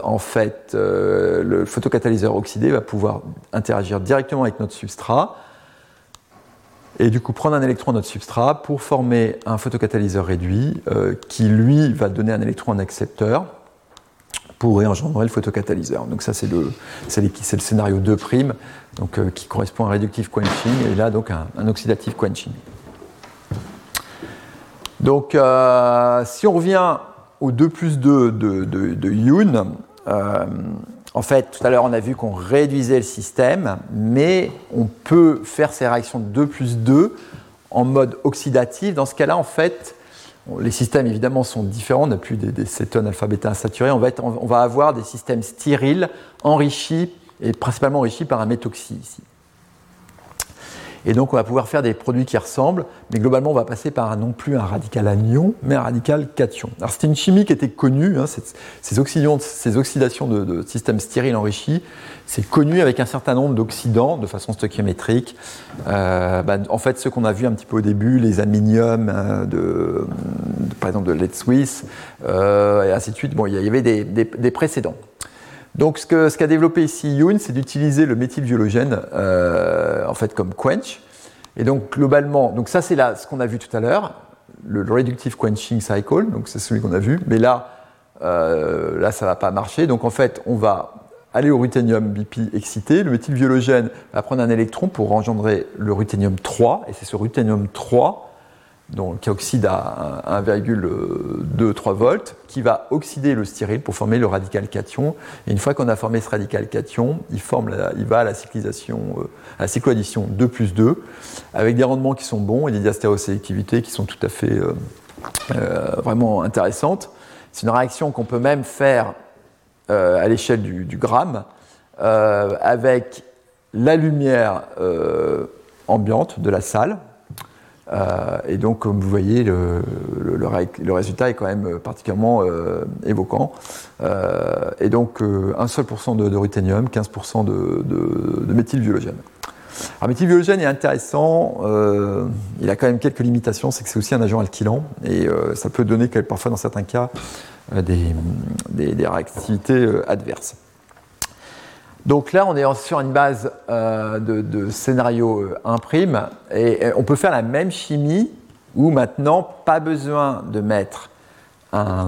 le photocatalyseur oxydé va pouvoir interagir directement avec notre substrat et du coup prendre un électron à notre substrat pour former un photocatalyseur réduit qui, lui, va donner un électron à un accepteur pourrait engendrer le photocatalyseur. Donc ça, c'est le scénario 2', donc, qui correspond à un réductive quenching, et là, donc, un oxydative quenching. Donc, si on revient au 2+2 de Yoon, en fait, tout à l'heure, on a vu qu'on réduisait le système, mais on peut faire ces réactions 2+2 en mode oxydatif. Dans ce cas-là, en fait, les systèmes, évidemment, sont différents. On n'a plus des cétones alpha-bêta insaturés. On va avoir des systèmes stériles, enrichis, et principalement enrichis par un méthoxy ici. Et donc, on va pouvoir faire des produits qui ressemblent, mais globalement, on va passer par non plus un radical anion, mais un radical cation. Alors, c'était une chimie qui était connue, hein, ces oxydations de systèmes stériles enrichis, c'est connu avec un certain nombre d'oxydants de façon stoichiométrique. En fait, ceux qu'on a vus un petit peu au début, les aminiums, par exemple de Let's Swiss, et ainsi de suite, bon, il y avait des précédents. Donc, ce qu'a développé ici Yoon, c'est d'utiliser le méthylviologène en fait comme quench. Et donc, globalement, donc ça c'est ce qu'on a vu tout à l'heure, le reductive quenching cycle, donc c'est celui qu'on a vu. Mais là ça va pas marcher. Donc, en fait, on va aller au ruthénium BP excité. Le méthylviologène va prendre un électron pour engendrer le ruthénium 3. Et c'est ce ruthénium 3 qui oxyde à 1,23 volts, qui va oxyder le styryle pour former le radical cation. Et une fois qu'on a formé ce radical cation, il va à la cycloaddition 2+2, avec des rendements qui sont bons et des diastérosélectivités qui sont tout à fait vraiment intéressantes. C'est une réaction qu'on peut même faire à l'échelle du gramme, avec la lumière ambiante de la salle. Et donc, comme vous voyez, le résultat est quand même particulièrement évoquant. Et donc, un seul % de ruthénium, 15% de méthylviologène. Alors, méthylviologène est intéressant, il a quand même quelques limitations, c'est que c'est aussi un agent alkylant, et ça peut donner parfois, dans certains cas, des réactivités adverses. Donc là, on est sur une base de scénario 1', et on peut faire la même chimie où maintenant, pas besoin de mettre un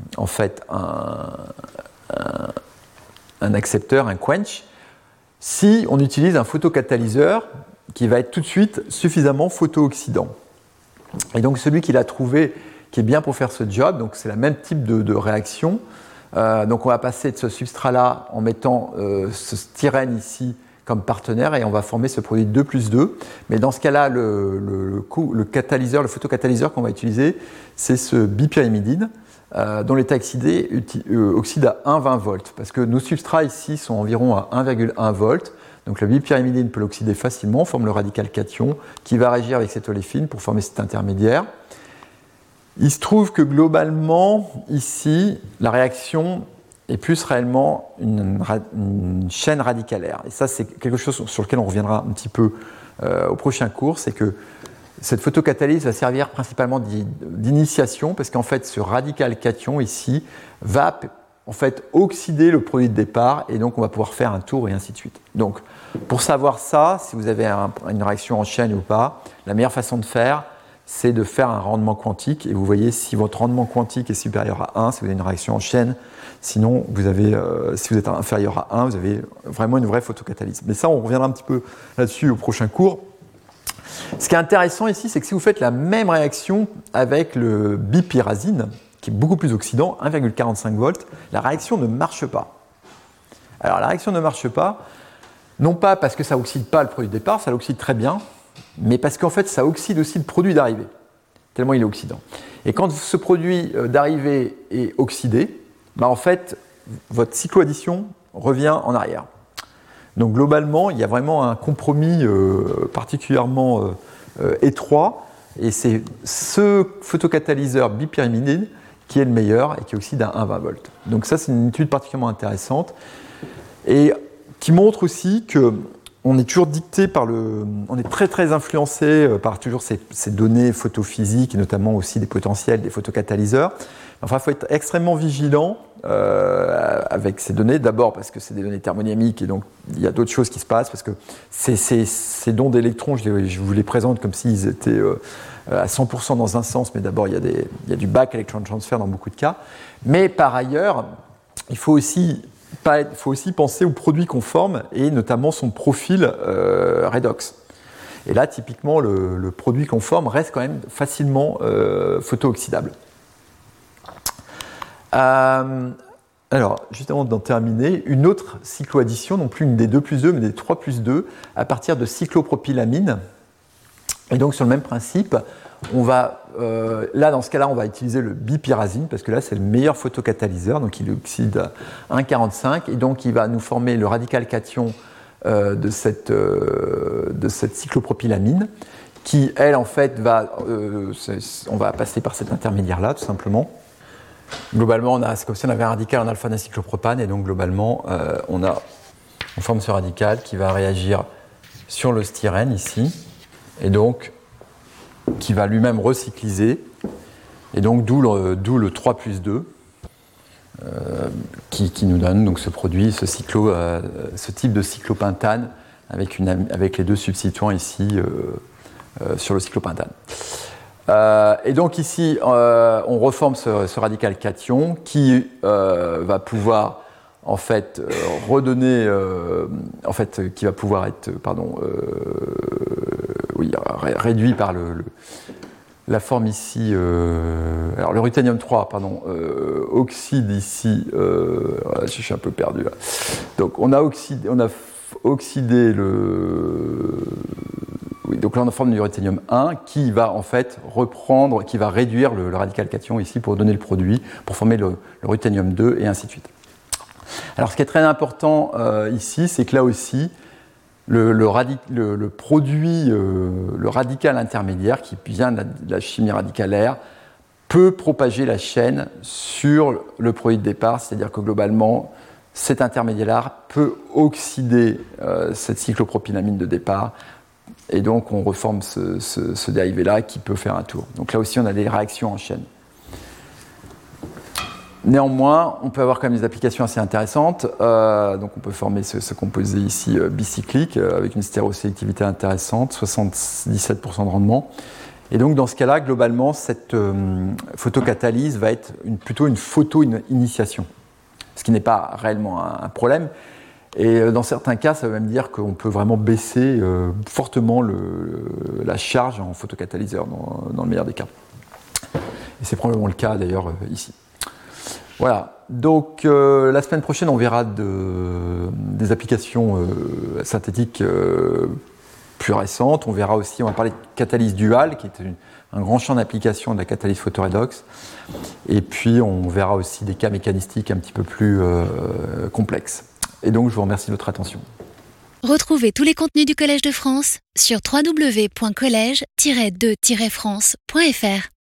accepteur, un quench, si on utilise un photocatalyseur qui va être tout de suite suffisamment photooxydant. Et donc celui qu'il a trouvé qui est bien pour faire ce job, donc c'est le même type de réaction. Donc on va passer de ce substrat-là en mettant ce styrène ici comme partenaire, et on va former ce produit 2+2. Mais dans ce cas-là, le photocatalyseur qu'on va utiliser, c'est ce bipyrimidine, dont l'état oxydé oxyde à 1,20 volts, parce que nos substrats ici sont environ à 1,1 volts. Donc le bipyrimidine peut l'oxyder facilement, forme le radical cation, qui va réagir avec cette oléfine pour former cet intermédiaire. Il se trouve que globalement, ici, la réaction est plus réellement une chaîne radicalaire. Et ça, c'est quelque chose sur lequel on reviendra un petit peu au prochain cours, c'est que cette photocatalyse va servir principalement d'initiation, parce qu'en fait, ce radical cation ici va en fait oxyder le produit de départ, et donc on va pouvoir faire un tour et ainsi de suite. Donc, pour savoir ça, si vous avez une réaction en chaîne ou pas, la meilleure façon de faire, c'est de faire un rendement quantique, et vous voyez si votre rendement quantique est supérieur à 1, si vous avez une réaction en chaîne. Sinon, si vous êtes inférieur à 1, vous avez vraiment une vraie photocatalyse. Mais ça, on reviendra un petit peu là-dessus au prochain cours. Ce qui est intéressant ici, c'est que si vous faites la même réaction avec le bipyrazine, qui est beaucoup plus oxydant, 1,45 volts, la réaction ne marche pas. Alors, la réaction ne marche pas, non pas parce que ça n'oxyde pas le produit de départ, ça l'oxyde très bien, mais parce qu'en fait, ça oxyde aussi le produit d'arrivée, tellement il est oxydant. Et quand ce produit d'arrivée est oxydé, en fait, votre cycloaddition revient en arrière. Donc globalement, il y a vraiment un compromis particulièrement étroit, et c'est ce photocatalyseur bipyrimidine qui est le meilleur et qui oxyde à 1,20 volts. Donc ça, c'est une étude particulièrement intéressante, et qui montre aussi que on est toujours dicté on est très très influencé par toujours ces données photophysiques, et notamment aussi des potentiels des photocatalyseurs. Enfin, il faut être extrêmement vigilant avec ces données, d'abord parce que c'est des données thermodynamiques, et donc il y a d'autres choses qui se passent, parce que ces dons d'électrons, je vous les présente comme s'ils étaient à 100% dans un sens, mais d'abord il y a du back electron transfer dans beaucoup de cas. Mais par ailleurs, il faut aussi penser au produit qu'on forme et notamment son profil redox. Et là, typiquement, le produit qu'on forme reste quand même facilement photo-oxydable. Alors, juste avant d'en terminer, une autre cycloaddition, non plus une des 2+2, mais des 3+2, à partir de cyclopropylamine. Et donc, sur le même principe, on va, là, dans ce cas-là, on va utiliser le bipyrazine, parce que là, c'est le meilleur photocatalyseur, donc il oxyde à 1,45, et donc il va nous former le radical cation de cette cyclopropylamine, qui, elle, en fait, on va passer par cet intermédiaire-là, tout simplement. Globalement, c'est comme si on avait un radical en alpha-cyclopropane, et donc globalement, on forme ce radical qui va réagir sur le styrène ici, et donc qui va lui-même recycliser, et donc d'où le 3+2 qui nous donne donc ce produit, ce type de cyclopentane avec les deux substituants ici sur le cyclopentane. Et donc ici, on reforme ce radical cation qui va pouvoir en fait redonner, qui va pouvoir être, réduit par la forme ici. Alors le ruthénium 3, oxyde ici. Je suis un peu perdu là. Donc on a oxydé le. Oui, donc là on forme du ruthénium 1 qui va en fait qui va réduire le radical cation ici pour donner le produit, pour former le ruthénium 2 et ainsi de suite. Alors ce qui est très important ici, c'est que là aussi, le produit, le radical intermédiaire qui vient de la chimie radicalaire peut propager la chaîne sur le produit de départ, c'est-à-dire que globalement, cet intermédiaire peut oxyder cette cyclopropylamine de départ. Et donc, on reforme ce dérivé-là qui peut faire un tour. Donc là aussi, on a des réactions en chaîne. Néanmoins, on peut avoir quand même des applications assez intéressantes. Donc, on peut former ce composé ici bicyclique avec une stérosélectivité intéressante, 77% de rendement. Et donc, dans ce cas-là, globalement, cette photocatalyse va être plutôt une photo-initiation, ce qui n'est pas réellement un problème. Et dans certains cas, ça veut même dire qu'on peut vraiment baisser fortement la charge en photocatalyseur, dans le meilleur des cas. Et c'est probablement le cas d'ailleurs ici. Voilà, donc la semaine prochaine, on verra des applications synthétiques plus récentes. On verra aussi, on va parler de catalyse duale, qui est un grand champ d'application de la catalyse photoredox. Et puis, on verra aussi des cas mécanistiques un petit peu plus complexes. Et donc, je vous remercie de votre attention. Retrouvez tous les contenus du Collège de France sur www.college-2-france.fr.